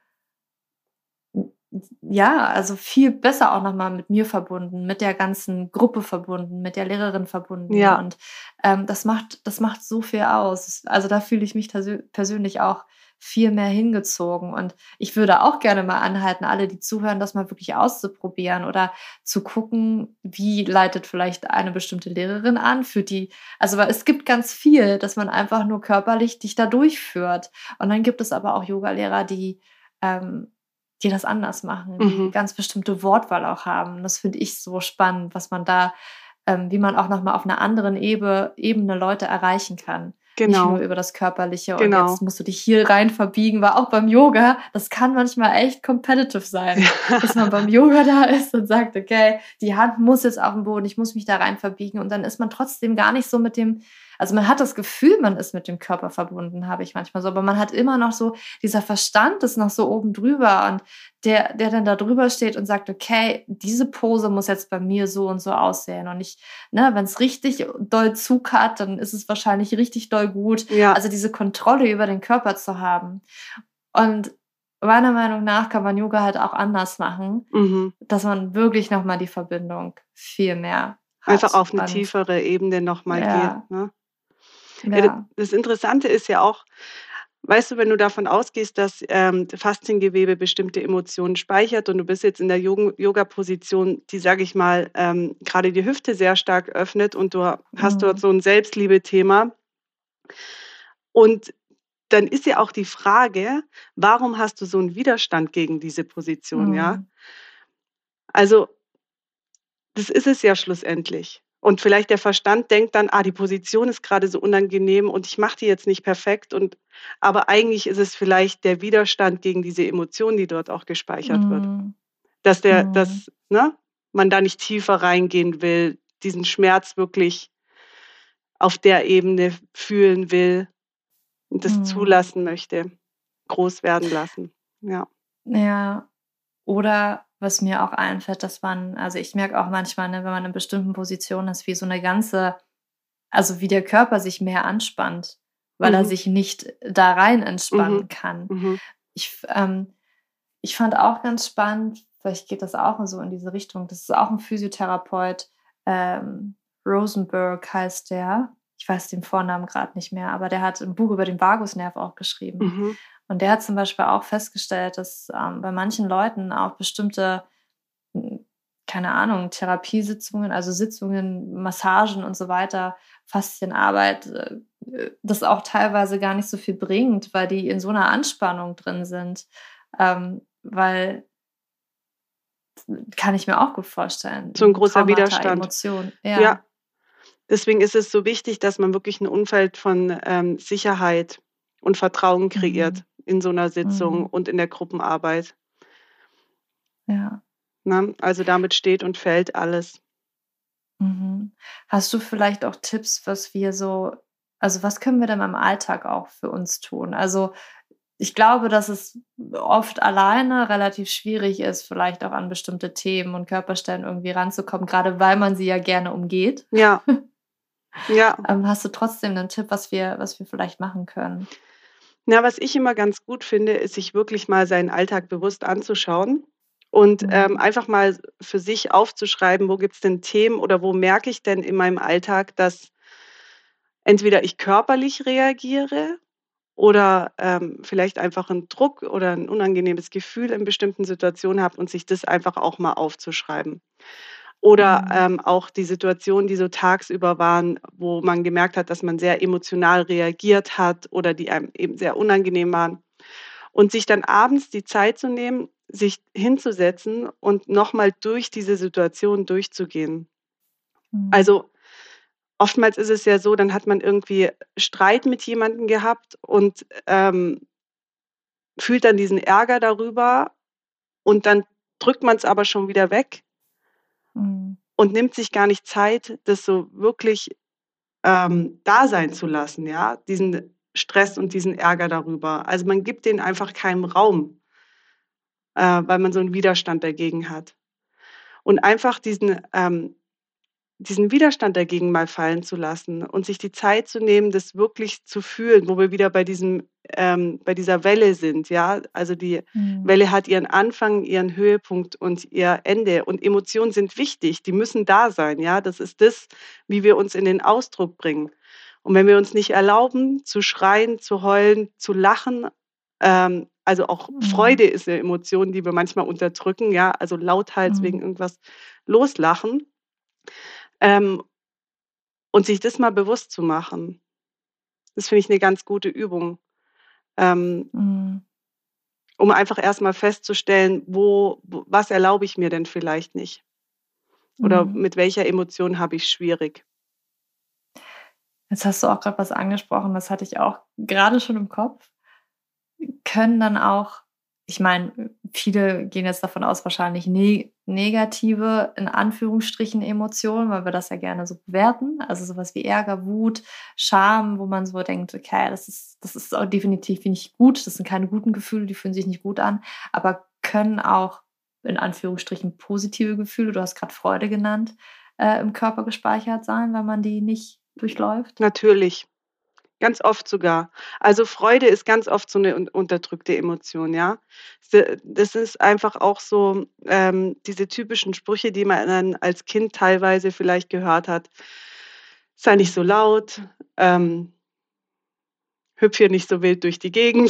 ja, also, viel besser auch noch mal mit mir verbunden, mit der ganzen Gruppe verbunden, mit der Lehrerin verbunden Ja. und, ähm, das macht das macht so viel aus. Also, da fühle ich mich tasö persönlich auch viel mehr hingezogen und ich würde auch gerne mal anhalten, alle, die zuhören, das mal wirklich auszuprobieren oder zu gucken, wie leitet vielleicht eine bestimmte Lehrerin an, für die also, weil es gibt ganz viel, dass man einfach nur körperlich dich da durchführt. Und dann gibt es aber auch Yogalehrer, die, ähm die das anders machen, die Mhm. ganz bestimmte Wortwahl auch haben. Das finde ich so spannend, was man da ähm, wie man auch noch mal auf 'ner anderen Ebe Ebene Leute erreichen kann. Nicht nur Genau. über das Körperliche und jetzt Genau. musst du dich hier rein verbiegen, weil auch beim Yoga, das kann manchmal echt competitive sein, dass man beim Yoga da ist und sagt: „Okay, die Hand muss jetzt auf'n Boden, ich muss mich da rein verbiegen.“ Und dann ist man trotzdem gar nicht so mit dem also, man hat das Gefühl, man ist mit dem Körper verbunden, habe ich manchmal so, aber man hat immer noch so dieser Verstand ist noch so oben drüber und der der dann da drüber steht und sagt: „Okay, diese Pose muss jetzt bei mir so und so aussehen.“ Und ich ne, wenn's richtig doll Zug hat, dann ist es wahrscheinlich richtig doll gut. Ja. Also, diese Kontrolle über den Körper zu haben. Und meiner Meinung nach kann man Yoga halt auch anders machen, Mhm. dass man wirklich noch mal die Verbindung viel mehr Einfach hat auf 'ne und tiefere Ebene noch mal geht, ja. ne? Ja, d Ja. das Interessante ist ja auch weißt du, wenn du davon ausgehst, dass, ähm, Fasziengewebe bestimmte Emotionen speichert und du bist jetzt in der Yogen Yogaposition, die, sage ich mal, ähm, grade die Hüfte sehr stark öffnet und du ha hast dort Mhm. so 'n Selbstliebe-Thema und dann ist ja auch die Frage: Warum hast du so 'n Widerstand gegen diese Position, ja? Mhm. Also das ist es ja schlussendlich. Und vielleicht der Verstand denkt dann: „Ah, die Position ist grade so unangenehm und ich mache die jetzt nicht perfekt“ und aber eigentlich ist es vielleicht der Widerstand gegen diese Emotion, die dort auch gespeichert wird. Mhm. Dass der Mhm. dass, ne, man da nicht tiefer reingehen will, diesen Schmerz wirklich auf der Ebene fühlen will und das Mhm. zulassen möchte, groß werden lassen, ja. Ja. Oder was mir auch einfällt, dass man also, ich merke auch manchmal, ne, wenn man in bestimmten Positionen ist, wie so 'ne ganze also, wie der Körper sich mehr anspannt, weil er Mhm. sich nicht da rein Mhm. entspannen kann. Mhm. Ich f ähm, ich fand auch ganz spannend, vielleicht geht das auch so in diese Richtung, das ist auch 'n Physiotherapeut, ähm, Rosenberg heißt der. Ich weiß den Vornamen grad nicht mehr, aber der hat 'n Buch über den Vagusnerv auch geschrieben. Mhm. Und der hat zum Beispiel auch festgestellt, dass, ähm, bei manchen Leuten auch bestimmte, hm, keine Ahnung, Therapiesitzungen, also, Sitzungen, Massagen und so weiter, Faszienarbeit, äh, äh, das auch teilweise gar nicht so viel bringt, weil die in so 'ner Anspannung drin sind, ähm, weil kann ich mir auch gut vorstellen, So 'n 'n großer Traumata, Widerstand. Emotion, Ja. ja. Deswegen ist es so wichtig, dass man wirklich 'n Umfeld von, ähm, Sicherheit und Vertrauen Mhm. kreiert in so 'ner Sitzung Mhm. und in der Gruppenarbeit. Ja. Ne? Also, damit steht und fällt alles. Mhm. Hast du vielleicht auch Tipps, was wir so also, was können wir denn im Alltag auch für uns tun? Also ich glaube, dass es oft alleine relativ schwierig ist, vielleicht auch an bestimmte Themen und Körperstellen irgendwie ranzukommen, grade weil man sie ja gerne umgeht. Ja. Ja. Ähm, hast du trotzdem 'nen Tipp, was wir was wir vielleicht machen können? Na, was ich immer ganz gut finde, ist, sich wirklich mal seinen Alltag bewusst anzuschauen und, ähm, Mhm. einfach mal für sich aufzuschreiben: „Wo gibt's denn Themen oder wo merke ich denn in meinem Alltag, dass entweder ich körperlich reagiere oder, ähm, vielleicht einfach 'n Druck oder 'n unangenehmes Gefühl in bestimmten Situationen habe“, und sich das einfach auch mal aufzuschreiben. Oder, Mhm. ähm, auch die Situationen, die so tagsüber waren, wo man gemerkt hat, dass man sehr emotional reagiert hat oder die einem eben sehr unangenehm waren. Und sich dann abends die Zeit zu nehmen, sich hinzusetzen und noch mal durch diese Situation durchzugehen. Mhm. Also, oftmals ist es ja so, dann hat man irgendwie Streit mit jemandem gehabt und, ähm fühlt dann diesen Ärger darüber und dann drückt man's aber schon wieder weg Mhm. und nimmt sich gar nicht Zeit, das so wirklich, ähm, da sein zu lassen, ja, diesen Stress und diesen Ärger darüber. Also, man gibt denen einfach keinen Raum äh, weil man so 'n Widerstand dagegen hat. Und einfach diesen ähm, diesen Widerstand dagegen mal fallen zu lassen und sich die Zeit zu nehmen, das wirklich zu fühlen, wo wir wieder bei diesem ähm, bei dieser Welle sind, ja? Also, die Mhm. Welle hat ihren Anfang, ihren Höhepunkt und ihr Ende. Und Emotionen sind wichtig, die müssen da sein, ja? Das ist das, wie wir uns in den Ausdruck bringen. Und wenn wir uns nicht erlauben, zu schreien, zu heulen, zu lachen ähm, also, auch Mhm. Freude ist 'ne Emotion, die wir manchmal unterdrücken, ja, also, lauthals wegen Mhm. irgendwas loslachen ähm und sich das mal bewusst zu machen. Das finde ich 'ne ganz gute Übung. Ähm Mhm. um einfach erst mal festzustellen, wo w was erlaube ich mir denn vielleicht nicht? Oder Mhm. mit welcher Emotion habe ich's schwierig? Jetzt hast du auch grad was angesprochen, das hatte ich auch grade schon im Kopf. Können dann auch ich meine, viele gehen jetzt davon aus, wahrscheinlich ne negative, in Anführungsstrichen, Emotionen, weil wir das ja gerne so bewerten, also, so was wie Ärger, Wut, Scham, wo man so denkt: „Okay, das ist das ist auch definitiv nicht gut. Das sind keine guten Gefühle, die fühlen sich nicht gut an.“ Aber können auch in Anführungsstrichen positive Gefühle, du hast grad Freude genannt, äh, im Körper gespeichert sein, wenn man die nicht durchläuft? Natürlich, ganz oft sogar. Also, Freude ist ganz oft so 'ne un unterdrückte Emotion, ja? S das ist einfach auch so, ähm, diese typischen Sprüche, die man dann als Kind teilweise vielleicht gehört hat: „Sei nicht so laut, ähm“ „hüpf hier nicht so wild durch die Gegend.“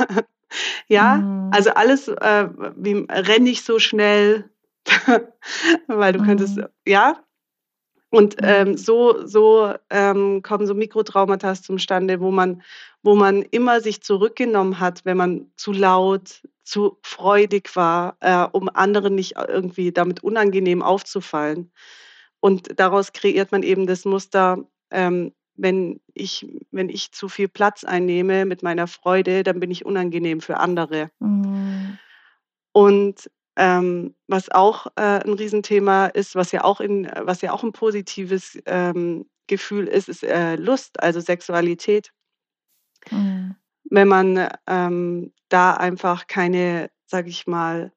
Ja? Mhm. Also, alles, äh, wie „renn nicht so schnell, weil du könntest“ Mhm. ja? Und, ähm, Mhm. so so, ähm, kommen so Mikrotraumata zustande, wo man wo man immer sich zurückgenommen hat, wenn man zu laut, zu freudig war, äh, um anderen nicht irgendwie damit unangenehm aufzufallen. Und daraus kreiert man eben das Muster, ähm, wenn ich wenn ich zu viel Platz einnehme mit meiner Freude, dann bin ich unangenehm für andere. Mhm. Und, ähm, was auch, äh, 'n Riesenthema ist, was ja auch in was ja auch 'n positives, ähm, Gefühl ist, ist, äh, Lust, also, Sexualität. Mhm. Wenn man, ähm, da einfach keine, sage ich mal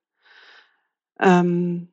ähm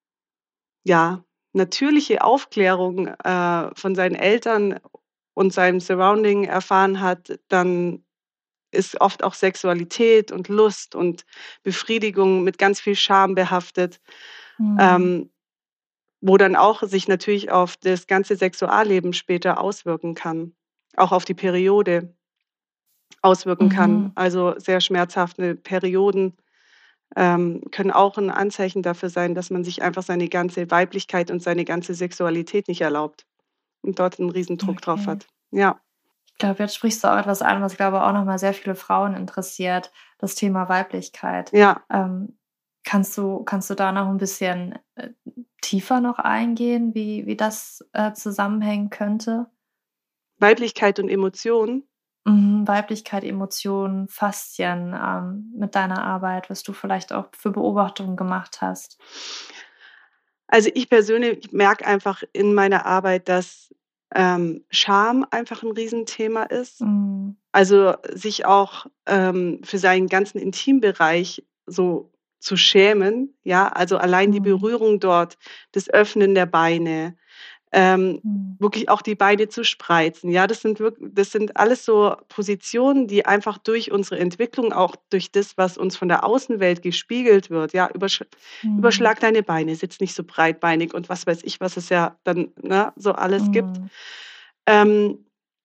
ja, natürliche Aufklärung, äh, von seinen Eltern und seinem Surrounding erfahren hat, dann ist oft auch Sexualität und Lust und Befriedigung mit ganz viel Scham behaftet, Mhm. ähm, wo dann auch sich natürlich auf das ganze Sexualleben später auswirken kann, auch auf die Periode auswirken kann. Mhm. Also, sehr schmerzhafte Perioden, ähm, können auch 'n Anzeichen dafür sein, dass man sich einfach seine ganze Weiblichkeit und seine ganze Sexualität nicht erlaubt und dort 'n Riesendruck drauf Okay. hat. Ja. Ich glaube, jetzt sprichst du auch etwas an, was, glaube auch noch mal sehr viele Frauen interessiert, das Thema Weiblichkeit. Ja. Ähm, kannst du kannst du da noch 'n bisschen, äh, tiefer noch eingehen, wie wie das, äh, zusammenhängen könnte? Weiblichkeit und Emotionen? Mhm, Weiblichkeit, Emotionen, Faszien, ähm, mit deiner Arbeit, was du vielleicht auch für Beobachtungen gemacht hast. Also, ich persönlich merke einfach in meiner Arbeit, dass ähm, Scham einfach 'n Riesenthema ist. Mhm. Also, sich auch, ähm, für seinen ganzen Intimbereich so zu schämen, ja? Also, allein die Mhm. Berührung dort, das Öffnen der Beine, ähm, Mhm. wirklich auch die Beine zu spreizen, ja? Das sind wirk das sind alles so Positionen, die einfach durch unsere Entwicklung, auch durch das, was uns von der Außenwelt gespiegelt wird, ja, übersch Mhm. überschlag deine Beine, sitz nicht so breitbeinig und was weiß ich, was es ja dann, ne, so alles gibt. Mhm. Ähm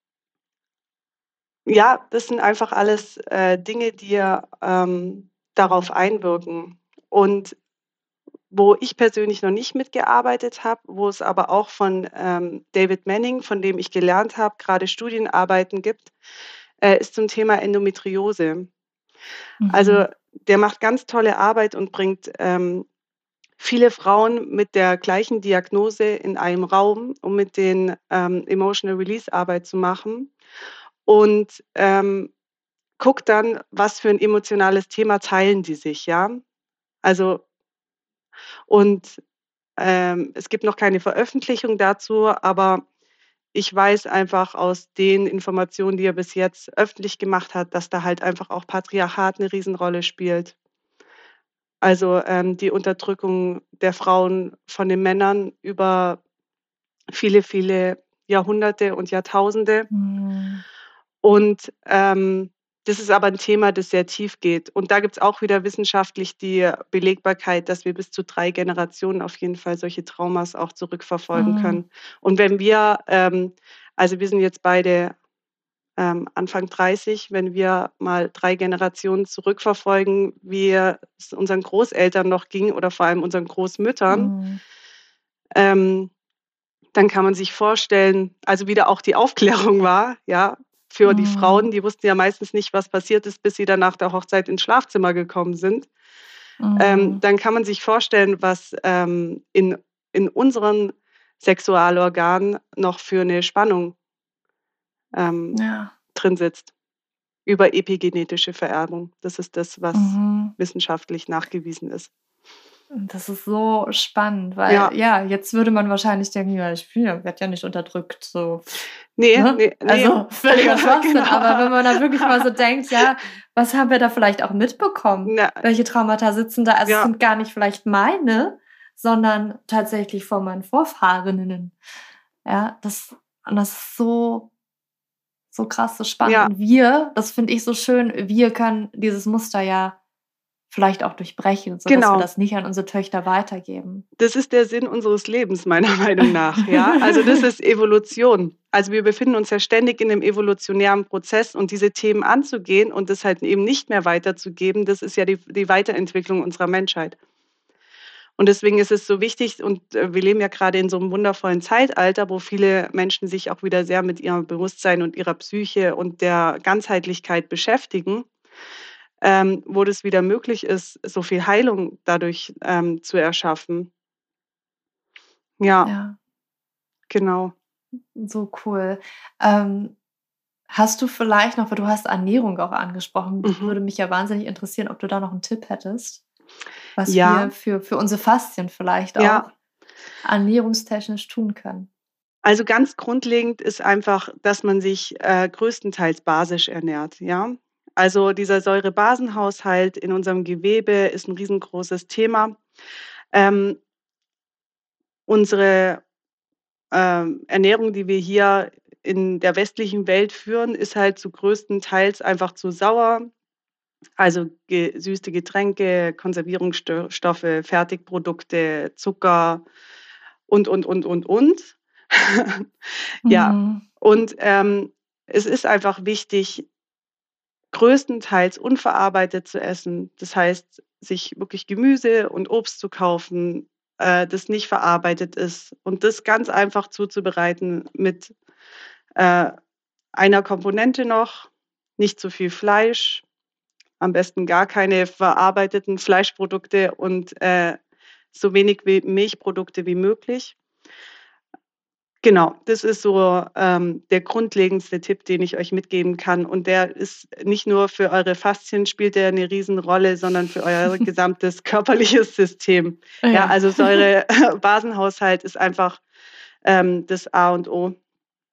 ja, das sind einfach alles, äh, Dinge, die ja, ähm, darauf einwirken. Und wo ich persönlich noch nicht mitgearbeitet habe, wo es aber auch von, ähm, David Manning, von dem ich gelernt habe, grade Studienarbeiten gibt, äh, ist zum Thema Endometriose. Also, Mhm. der macht ganz tolle Arbeit und bringt, ähm, viele Frauen mit der gleichen Diagnose in einem Raum, um mit denen, ähm, Emotional Release Arbeit zu machen und, ähm, guckt dann, was für 'n emotionales Thema teilen die sich, ja? Also und, ähm, es gibt noch keine Veröffentlichung dazu, aber ich weiß einfach aus den Informationen, die er bis jetzt öffentlich gemacht hat, dass da halt einfach auch Patriarchat 'ne Riesenrolle spielt. Also, ähm, die Unterdrückung der Frauen von den Männern über viele, viele Jahrhunderte und Jahrtausende. Mhm. Und, ähm, das ist aber 'n Thema, das sehr tief geht. Und da gibt's auch wieder wissenschaftlich die Belegbarkeit, dass wir bis zu drei Generationen auf jeden Fall solche Traumas auch zurückverfolgen Mhm. können. Und wenn wir, ähm also, wir sind jetzt beide, ähm, Anfang dreißig, wenn wir mal drei Generationen zurückverfolgen, wie es unseren Großeltern noch ging oder vor allem unseren Großmüttern Mhm. ähm, dann kann man sich vorstellen also, wie da auch die Aufklärung war, ja, für die Mhm. Frauen. Die wussten ja meistens nicht, was passiert ist, bis sie dann nach der Hochzeit ins Schlafzimmer gekommen sind. Ähm, Mhm. dann kann man sich vorstellen, was, ähm, in in unseren Sexualorganen noch für 'ne Spannung ähm, Ja. drin sitzt über epigenetische Vererbung. Das ist das, was Mhm. wissenschaftlich nachgewiesen ist. Das ist so spannend, weil, Ja. ja, jetzt würde man wahrscheinlich denken: „Ja, ich bin ja werde ja nicht unterdrückt“, so, Ne, ne? ne, ne. Also, völliger Schwachsinn. Genau. Aber wenn man da wirklich mal so denkt: „Ja, was haben wir da vielleicht auch mitbekommen? Na Welche Traumata sitzen da?“ Also, es Ja. sind gar nicht vielleicht meine, sondern tatsächlich von meinen Vorfahrinnen. Ja, das und das ist so so krass, so spannend. Ja. Und wir das finde ich so schön, wir können dieses Muster ja vielleicht auch durchbrechen, sodass wir Genau. das nicht an unsere Töchter weitergeben. Das ist der Sinn unseres Lebens meiner Meinung nach, ja? Also, das ist Evolution. Also, wir befinden uns ja ständig in 'nem evolutionären Prozess und diese Themen anzugehen und das halt eben nicht mehr weiterzugeben, das ist ja die die Weiterentwicklung unserer Menschheit. Und deswegen ist es so wichtig und, äh, wir leben ja grade in so 'nem wundervollen Zeitalter, wo viele Menschen sich auch wieder sehr mit ihrem Bewusstsein und ihrer Psyche und der Ganzheitlichkeit beschäftigen, ähm, wo das wieder möglich ist, so viel Heilung dadurch, ähm, zu erschaffen. Ja. Ja. Genau. So cool. Ähm, hast du vielleicht noch weil du hast Ernährung auch angesprochen, Mhm. würde mich ja wahnsinnig interessieren, ob du da noch 'n Tipp hättest, was Ja. wir für für unsere Faszien vielleicht Ja. auch ernährungstechnisch tun können? Also, ganz grundlegend ist einfach, dass man sich, äh, größtenteils basisch ernährt, ja? Also, dieser Säure-Basen-Haushalt in unserem Gewebe ist 'n riesengroßes Thema. Ähm unsere, ähm, Ernährung, die wir hier in der westlichen Welt führen, ist halt zu größtenteils einfach zu sauer. Also, gesüßte Getränke, Konservierungssto Stoffe, Fertigprodukte, Zucker und, und, und, und, und. Ja, Mhm. und, ähm, es ist einfach wichtig größtenteils unverarbeitet zu essen. Das heißt, sich wirklich Gemüse und Obst zu kaufen, äh, das nicht verarbeitet ist und das ganz einfach zuzubereiten mit, äh, einer Komponente noch, nicht zu viel Fleisch, am besten gar keine verarbeiteten Fleischprodukte und, äh, so wenig wie Milchprodukte wie möglich. Genau, das ist so, ähm, der grundlegendste Tipp, den ich euch mitgeben kann. Und der ist nicht nur für eure Faszien spielt der 'ne Riesenrolle, sondern für euer gesamtes körperliches System. Ja, Ja. also Säure Basenhaushalt ist einfach, ähm, das A und O.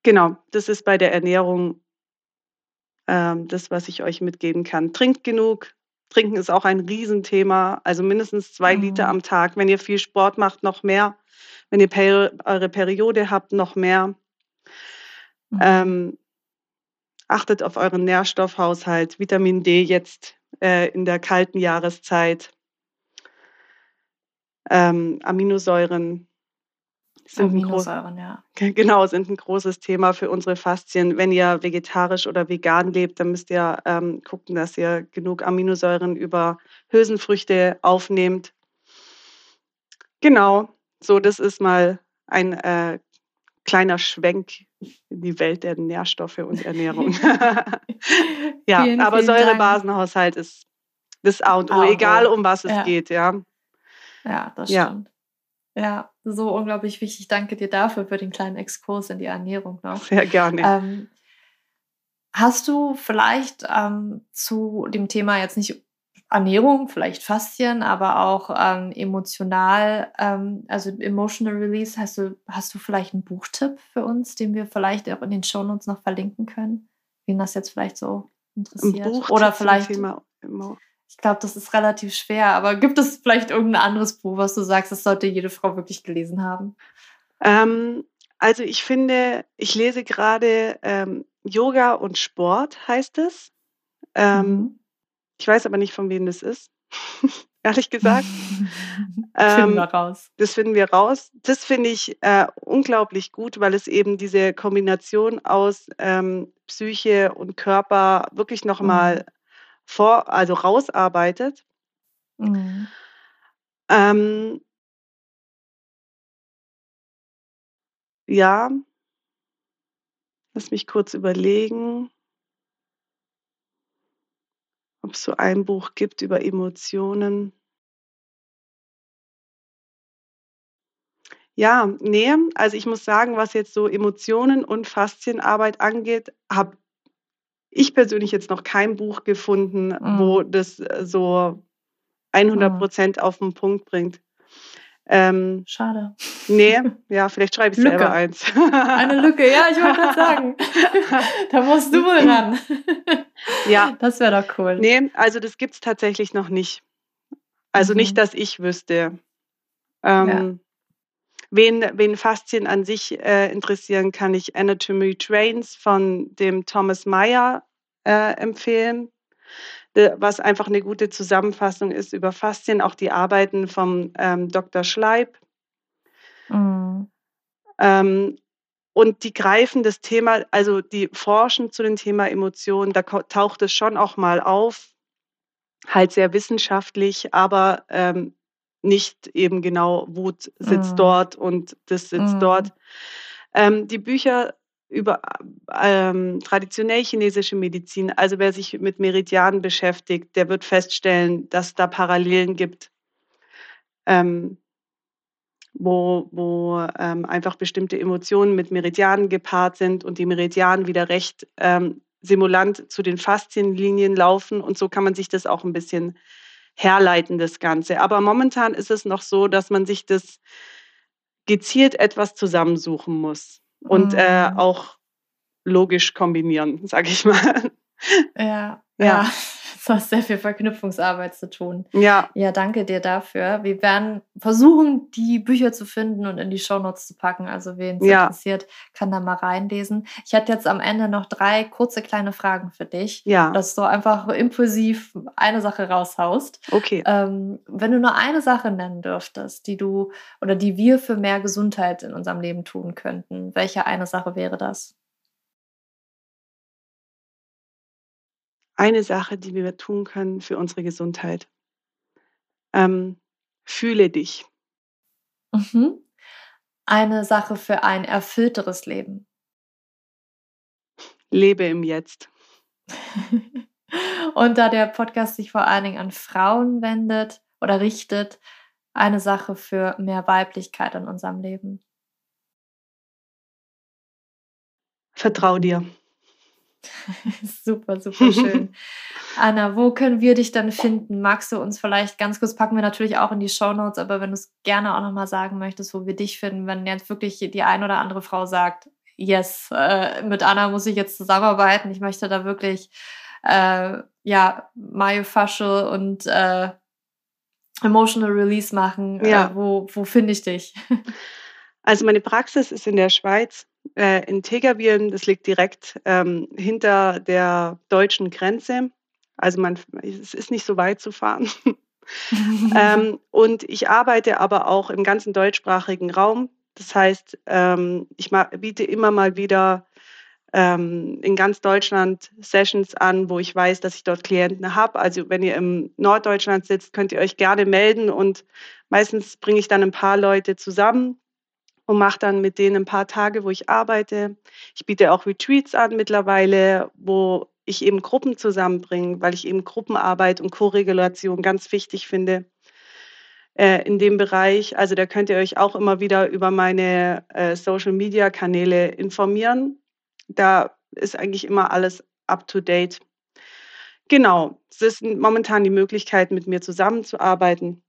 Genau, das ist bei der Ernährung ähm, das, was ich euch mitgeben kann. Trinkt genug. Trinken ist auch ein Riesenthema. Also mindestens zwei Liter Mhm. am Tag. Wenn ihr viel Sport macht, noch mehr. Wenn ihr peri eure Periode habt, noch mehr. Mhm. Ähm, achtet auf euren Nährstoffhaushalt. Vitamin D jetzt äh, in der kalten Jahreszeit. Ähm, Aminosäuren sind ein groß Aminosäuren, ja. genau, sind ein großes Thema für unsere Faszien. Wenn ihr vegetarisch oder vegan lebt, dann müsst ihr ähm, gucken, dass ihr genug Aminosäuren über Hülsenfrüchte aufnehmt. Genau, so das ist mal ein äh, kleiner Schwenk in die Welt der Nährstoffe und Ernährung. Ja, Vielen, aber vielen Dank. Säurebasenhaushalt ist das A und O, A und egal O. um was es Ja, geht, ja. ja, das Ja, stimmt. Ja, so unglaublich wichtig. Danke dir dafür, für den kleinen Exkurs in die Ernährung noch. sehr gerne. Ähm, hast du vielleicht, ähm, zu dem Thema jetzt nicht Ernährung, vielleicht Faszien, aber auch, ähm, emotional, ähm, also Emotional Release, hast du hast du vielleicht einen Buchtipp für uns, den wir vielleicht auch in den Shownotes noch verlinken können, wen das jetzt vielleicht so 'N interessiert? Oder Buchtipp zum vielleicht Thema Emo ich glaube, das ist relativ schwer, aber gibt es vielleicht irgendein anderes Buch, was du sagst, das sollte jede Frau wirklich gelesen haben? Ähm, also, ich finde ich lese gerade ähm, „Yoga und Sport" heißt es. Ähm, Mhm. ich weiß aber nicht, von wem das ist, ehrlich gesagt. Finden wir Ähm, raus. das finden wir raus. Das finde ich, äh, unglaublich gut, weil es eben diese Kombination aus, ähm, Psyche und Körper wirklich noch Mhm. mal vor also, rausarbeitet. Mhm. Ähm, ja, lass mich kurz überlegen, ob's so ein Buch gibt über Emotionen. Ja, ne, also ich muss sagen, was jetzt so Emotionen und Faszienarbeit angeht, habe ich persönlich jetzt noch kein Buch gefunden, wo Mhm. das, äh, so Mhm. hundert auf 'n Punkt bringt. Ähm, Schade. ne, ja, vielleicht schreibe ich selber Lücke. eins. Eine Lücke. Ja, ich wollte grad sagen. Da musst du wohl ran. Ja, Das wäre doch cool. ne, also das gibt's tatsächlich noch nicht. Also nicht, Mhm. dass ich wüsste. Ja. Ähm, wen wen Faszien an sich, äh, interessieren, kann ich „Anatomy Trains" von dem Thomas Meyer, äh, empfehlen, äh, was einfach 'ne gute Zusammenfassung ist über Faszien, auch die Arbeiten vom, ähm, Doktor Schleib. Mhm. Ähm, und die greifen das Thema also, die forschen zu dem Thema Emotionen, da ko taucht es schon auch mal auf, halt sehr wissenschaftlich, aber, ähm, nicht eben genau, Wut sitzt Mhm. dort und das sitzt Mhm. dort. Ähm, die Bücher über, ähm, traditionell chinesische Medizin, also wer sich mit Meridianen beschäftigt, der wird feststellen, dass da Parallelen gibt, ähm, wo wo, ähm, einfach bestimmte Emotionen mit Meridianen gepaart sind und die Meridianen wieder recht, ähm, simulant zu den Faszienlinien laufen und so kann man sich das auch 'n bisschen herleiten, das Ganze. Aber momentan ist es noch so, dass man sich das gezielt etwas zusammensuchen muss und, äh, Mhm. auch logisch kombinieren, sage ich mal. Ja, ja, Ja, du hast sehr viel Verknüpfungsarbeit zu tun. ja, Ja, danke dir dafür. Wir werden versuchen, die Bücher zu finden und in die Shownotes zu packen. Also, wen's ja, interessiert, kann da mal reinlesen. Ich hätte jetzt am Ende noch drei kurze kleine Fragen für dich, ja, dass du einfach impulsiv eine Sache raushaust. okay. Ähm, wenn du nur eine Sache nennen dürftest, die du oder die wir für mehr Gesundheit in unserem Leben tun könnten, welche eine Sache wäre das? Eine Sache, die wir tun können für unsere Gesundheit. Ähm, fühle dich, Mhm. Eine Sache für ein erfüllteres Leben. lebe im Jetzt. Und da der Podcast sich vor allen Dingen an Frauen wendet oder richtet, eine Sache für mehr Weiblichkeit in unserem Leben. Vertrau dir. Super, super schön. Anna, wo können wir dich dann finden? Magst du uns vielleicht ganz kurz packen wir natürlich auch in die Shownotes, aber wenn du's gerne auch noch mal sagen möchtest, wo wir dich finden, wenn jetzt wirklich die ein oder andere Frau sagt: yes, äh, mit Anna muss ich jetzt zusammenarbeiten. Ich möchte da wirklich äh, ja Myofascial und äh, Emotional Release machen. Ja. Äh, wo wo finde ich dich? Also meine Praxis ist in der Schweiz, äh, in Tegavien. Das liegt direkt ähm, hinter der deutschen Grenze. Also man, es ist nicht so weit zu fahren. ähm, und ich arbeite aber auch im ganzen deutschsprachigen Raum. Das heißt, ähm, ich ma- biete immer mal wieder ähm, in ganz Deutschland Sessions an, wo ich weiß, dass ich dort Klienten habe. Also wenn ihr im Norddeutschland sitzt, könnt ihr euch gerne melden und meistens bringe ich dann ein paar Leute zusammen und mache dann mit denen ein paar Tage, wo ich arbeite. Ich biete auch Retreats an mittlerweile, wo ich eben Gruppen zusammenbringe, weil ich eben Gruppenarbeit und Koregulation ganz wichtig finde äh, in dem Bereich. Also da könnt ihr euch auch immer wieder über meine äh, Social-Media-Kanäle informieren. Da ist eigentlich immer alles up-to-date. Genau, es ist momentan die Möglichkeit, mit mir zusammenzuarbeiten.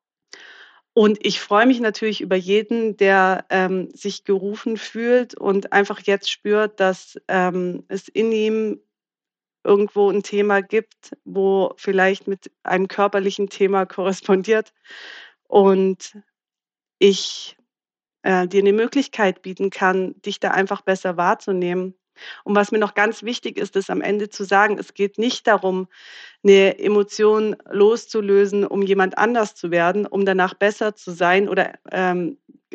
Und ich freue mich natürlich über jeden, der ähm, sich gerufen fühlt und einfach jetzt spürt, dass ähm, es in ihm irgendwo ein Thema gibt, wo vielleicht mit einem körperlichen Thema korrespondiert und ich äh, dir eine Möglichkeit bieten kann, dich da einfach besser wahrzunehmen. Und was mir noch ganz wichtig ist, ist am Ende zu sagen, es geht nicht darum, eine Emotion loszulösen, um jemand anders zu werden, um danach besser zu sein oder ähm,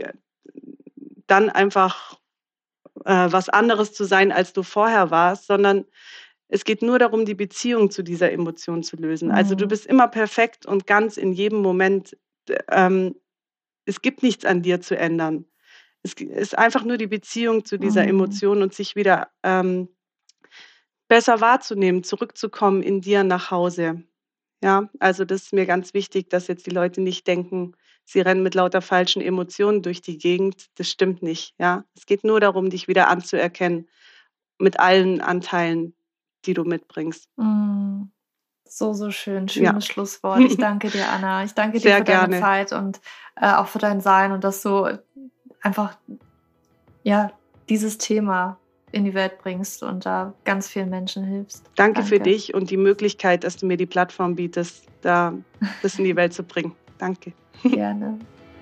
dann einfach äh, was anderes zu sein, als du vorher warst, sondern es geht nur darum, die Beziehung zu dieser Emotion zu lösen. Also du Mhm. bist immer perfekt und ganz in jedem Moment. Ähm, es gibt nichts an dir zu ändern. Es ist einfach nur die Beziehung zu dieser Mhm. Emotion und sich wieder ähm, besser wahrzunehmen, zurückzukommen in dir nach Hause. Ja, also das ist mir ganz wichtig, dass jetzt die Leute nicht denken, sie rennen mit lauter falschen Emotionen durch die Gegend. Das stimmt nicht. Ja, es geht nur darum, dich wieder anzuerkennen mit allen Anteilen, die du mitbringst. Mhm. So, so schön. Ja, Schönes Schlusswort. Ich danke dir, Anna. Ich danke dir sehr für deine gerne. Zeit und äh, auch für dein Sein und dass du einfach ja dieses Thema in die Welt bringst und da ganz vielen Menschen hilfst. Danke für Danke. dich und die Möglichkeit, dass du mir die Plattform bietest, da das in die Welt zu bringen. Danke. Gerne.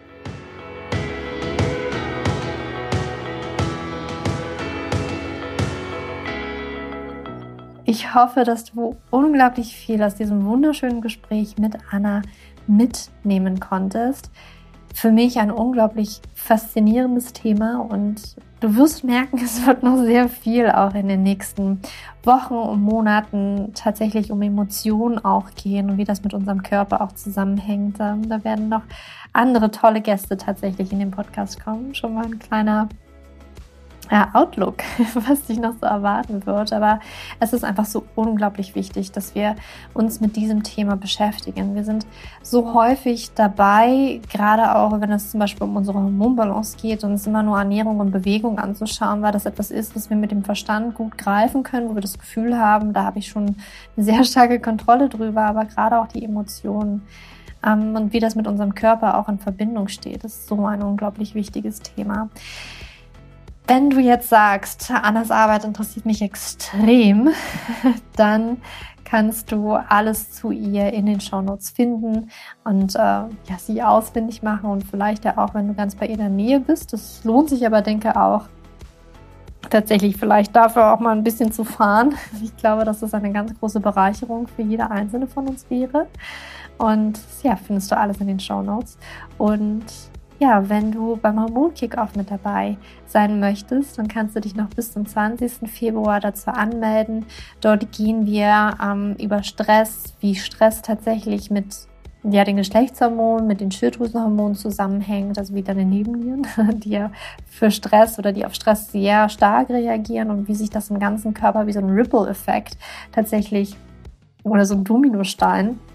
Ich hoffe, dass du unglaublich viel aus diesem wunderschönen Gespräch mit Anna mitnehmen konntest. Für mich ein unglaublich faszinierendes Thema und du wirst merken, es wird noch sehr viel auch in den nächsten Wochen und Monaten tatsächlich um Emotionen auch gehen und wie das mit unserem Körper auch zusammenhängt. Da werden noch andere tolle Gäste tatsächlich in den Podcast kommen. Schon mal ein kleiner Ja, Outlook, was dich noch so erwarten wird. Aber es ist einfach so unglaublich wichtig, dass wir uns mit diesem Thema beschäftigen. Wir sind so häufig dabei, gerade auch wenn es zum Beispiel um unsere Hormonbalance geht, uns immer nur Ernährung und Bewegung anzuschauen, weil das etwas ist, was wir mit dem Verstand gut greifen können, wo wir das Gefühl haben, da habe ich schon eine sehr starke Kontrolle drüber, aber gerade auch die Emotionen ähm, und wie das mit unserem Körper auch in Verbindung steht, ist so ein unglaublich wichtiges Thema. Wenn du jetzt sagst, Annas Arbeit interessiert mich extrem, dann kannst du alles zu ihr in den Shownotes finden und äh, ja, sie ausfindig machen und vielleicht ja auch, wenn du ganz bei ihr in der Nähe bist. Das lohnt sich aber, denke auch, tatsächlich vielleicht dafür auch mal ein bisschen zu fahren. Ich glaube, dass das eine ganz große Bereicherung für jede einzelne von uns wäre. Und ja, findest du alles in den Shownotes. Und ja, wenn du beim Hormon-Kick-Off mit dabei sein möchtest, dann kannst du dich noch bis zum zwanzigsten Februar dazu anmelden. Dort gehen wir ähm, über Stress, wie Stress tatsächlich mit ja, den Geschlechtshormonen, mit den Schilddrüsenhormonen zusammenhängt, also wie deine Nebennieren, die ja für Stress oder die auf Stress sehr stark reagieren und wie sich das im ganzen Körper wie so ein Ripple-Effekt tatsächlich oder so ein Dominostein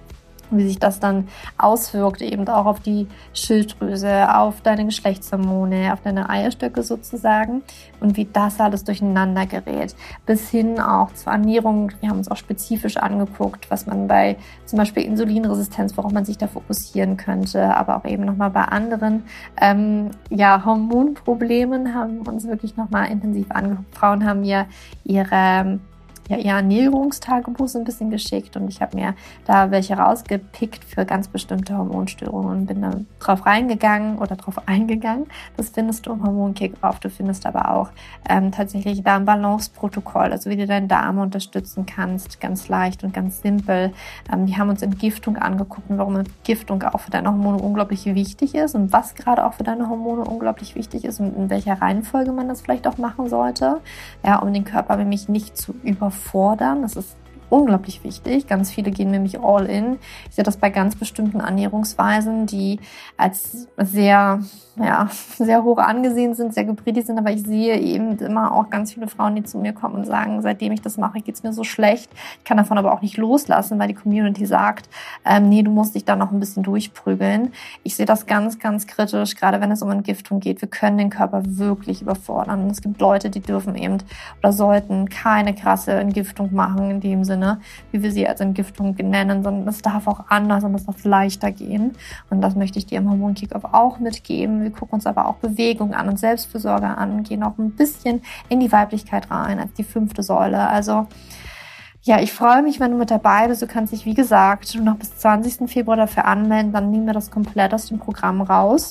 wie sich das dann auswirkt, eben auch auf die Schilddrüse, auf deine Geschlechtshormone, auf deine Eierstöcke sozusagen und wie das alles durcheinander gerät. Bis hin auch zur Ernährung. Wir haben uns auch spezifisch angeguckt, was man bei zum Beispiel Insulinresistenz, worauf man sich da fokussieren könnte, aber auch eben nochmal bei anderen ähm, ja, Hormonproblemen haben wir uns wirklich nochmal intensiv angeguckt. Frauen haben mir ihre ja, ihr Ernährungstagebuch so ein bisschen geschickt und ich habe mir da welche rausgepickt für ganz bestimmte Hormonstörungen und bin da drauf reingegangen oder drauf eingegangen. Das findest du im Hormonkick drauf. Du findest aber auch ähm, tatsächlich da ein Balance-Protokoll, also wie du deinen Darm unterstützen kannst, ganz leicht und ganz simpel. Ähm, die haben uns Entgiftung angeguckt und warum Entgiftung auch für deine Hormone unglaublich wichtig ist und was gerade auch für deine Hormone unglaublich wichtig ist und in welcher Reihenfolge man das vielleicht auch machen sollte, ja, um den Körper nämlich nicht zu überfordern. Fordern. Das ist unglaublich wichtig. Ganz viele gehen nämlich all in. Ich sehe das bei ganz bestimmten Ernährungsweisen, die als sehr, ja, sehr hoch angesehen sind, sehr gepredigt sind. Aber ich sehe eben immer auch ganz viele Frauen, die zu mir kommen und sagen, seitdem ich das mache, geht's mir so schlecht. Ich kann davon aber auch nicht loslassen, weil die Community sagt, ähm, nee, du musst dich da noch ein bisschen durchprügeln. Ich sehe das ganz, ganz kritisch, gerade wenn es um Entgiftung geht. Wir können den Körper wirklich überfordern. Und es gibt Leute, die dürfen eben oder sollten keine krasse Entgiftung machen in dem Sinne, wie wir sie als Entgiftung nennen, sondern es darf auch anders und es darf leichter gehen. Und das möchte ich dir im Hormon-Kickoff auch mitgeben. Wir gucken uns aber auch Bewegung an und Selbstfürsorge an, gehen auch ein bisschen in die Weiblichkeit rein als die fünfte Säule. Also ja, ich freue mich, wenn du mit dabei bist. Du kannst dich, wie gesagt, noch bis zwanzigsten Februar dafür anmelden. Dann nehmen wir das komplett aus dem Programm raus.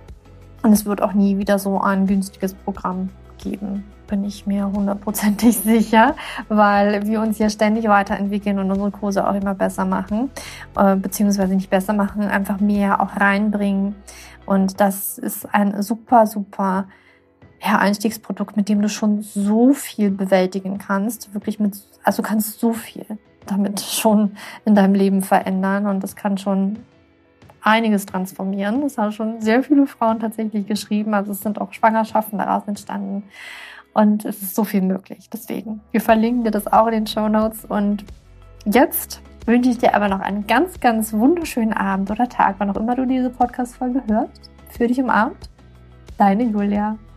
Und es wird auch nie wieder so ein günstiges Programm geben. Bin ich mir hundertprozentig sicher, weil wir uns ja ständig weiterentwickeln und unsere Kurse auch immer besser machen, äh, beziehungsweise nicht besser machen, einfach mehr auch reinbringen. Und das ist ein super, super ja, Einstiegsprodukt, mit dem du schon so viel bewältigen kannst. Wirklich mit, also du kannst so viel damit schon in deinem Leben verändern und das kann schon einiges transformieren. Das haben schon sehr viele Frauen tatsächlich geschrieben. Also es sind auch Schwangerschaften daraus entstanden. Und es ist so viel möglich. Deswegen, wir verlinken dir das auch in den Shownotes. Und jetzt wünsche ich dir aber noch einen ganz, ganz wunderschönen Abend oder Tag, wann auch immer du diese Podcast-Folge hörst. Für dich umarmt, deine Julia.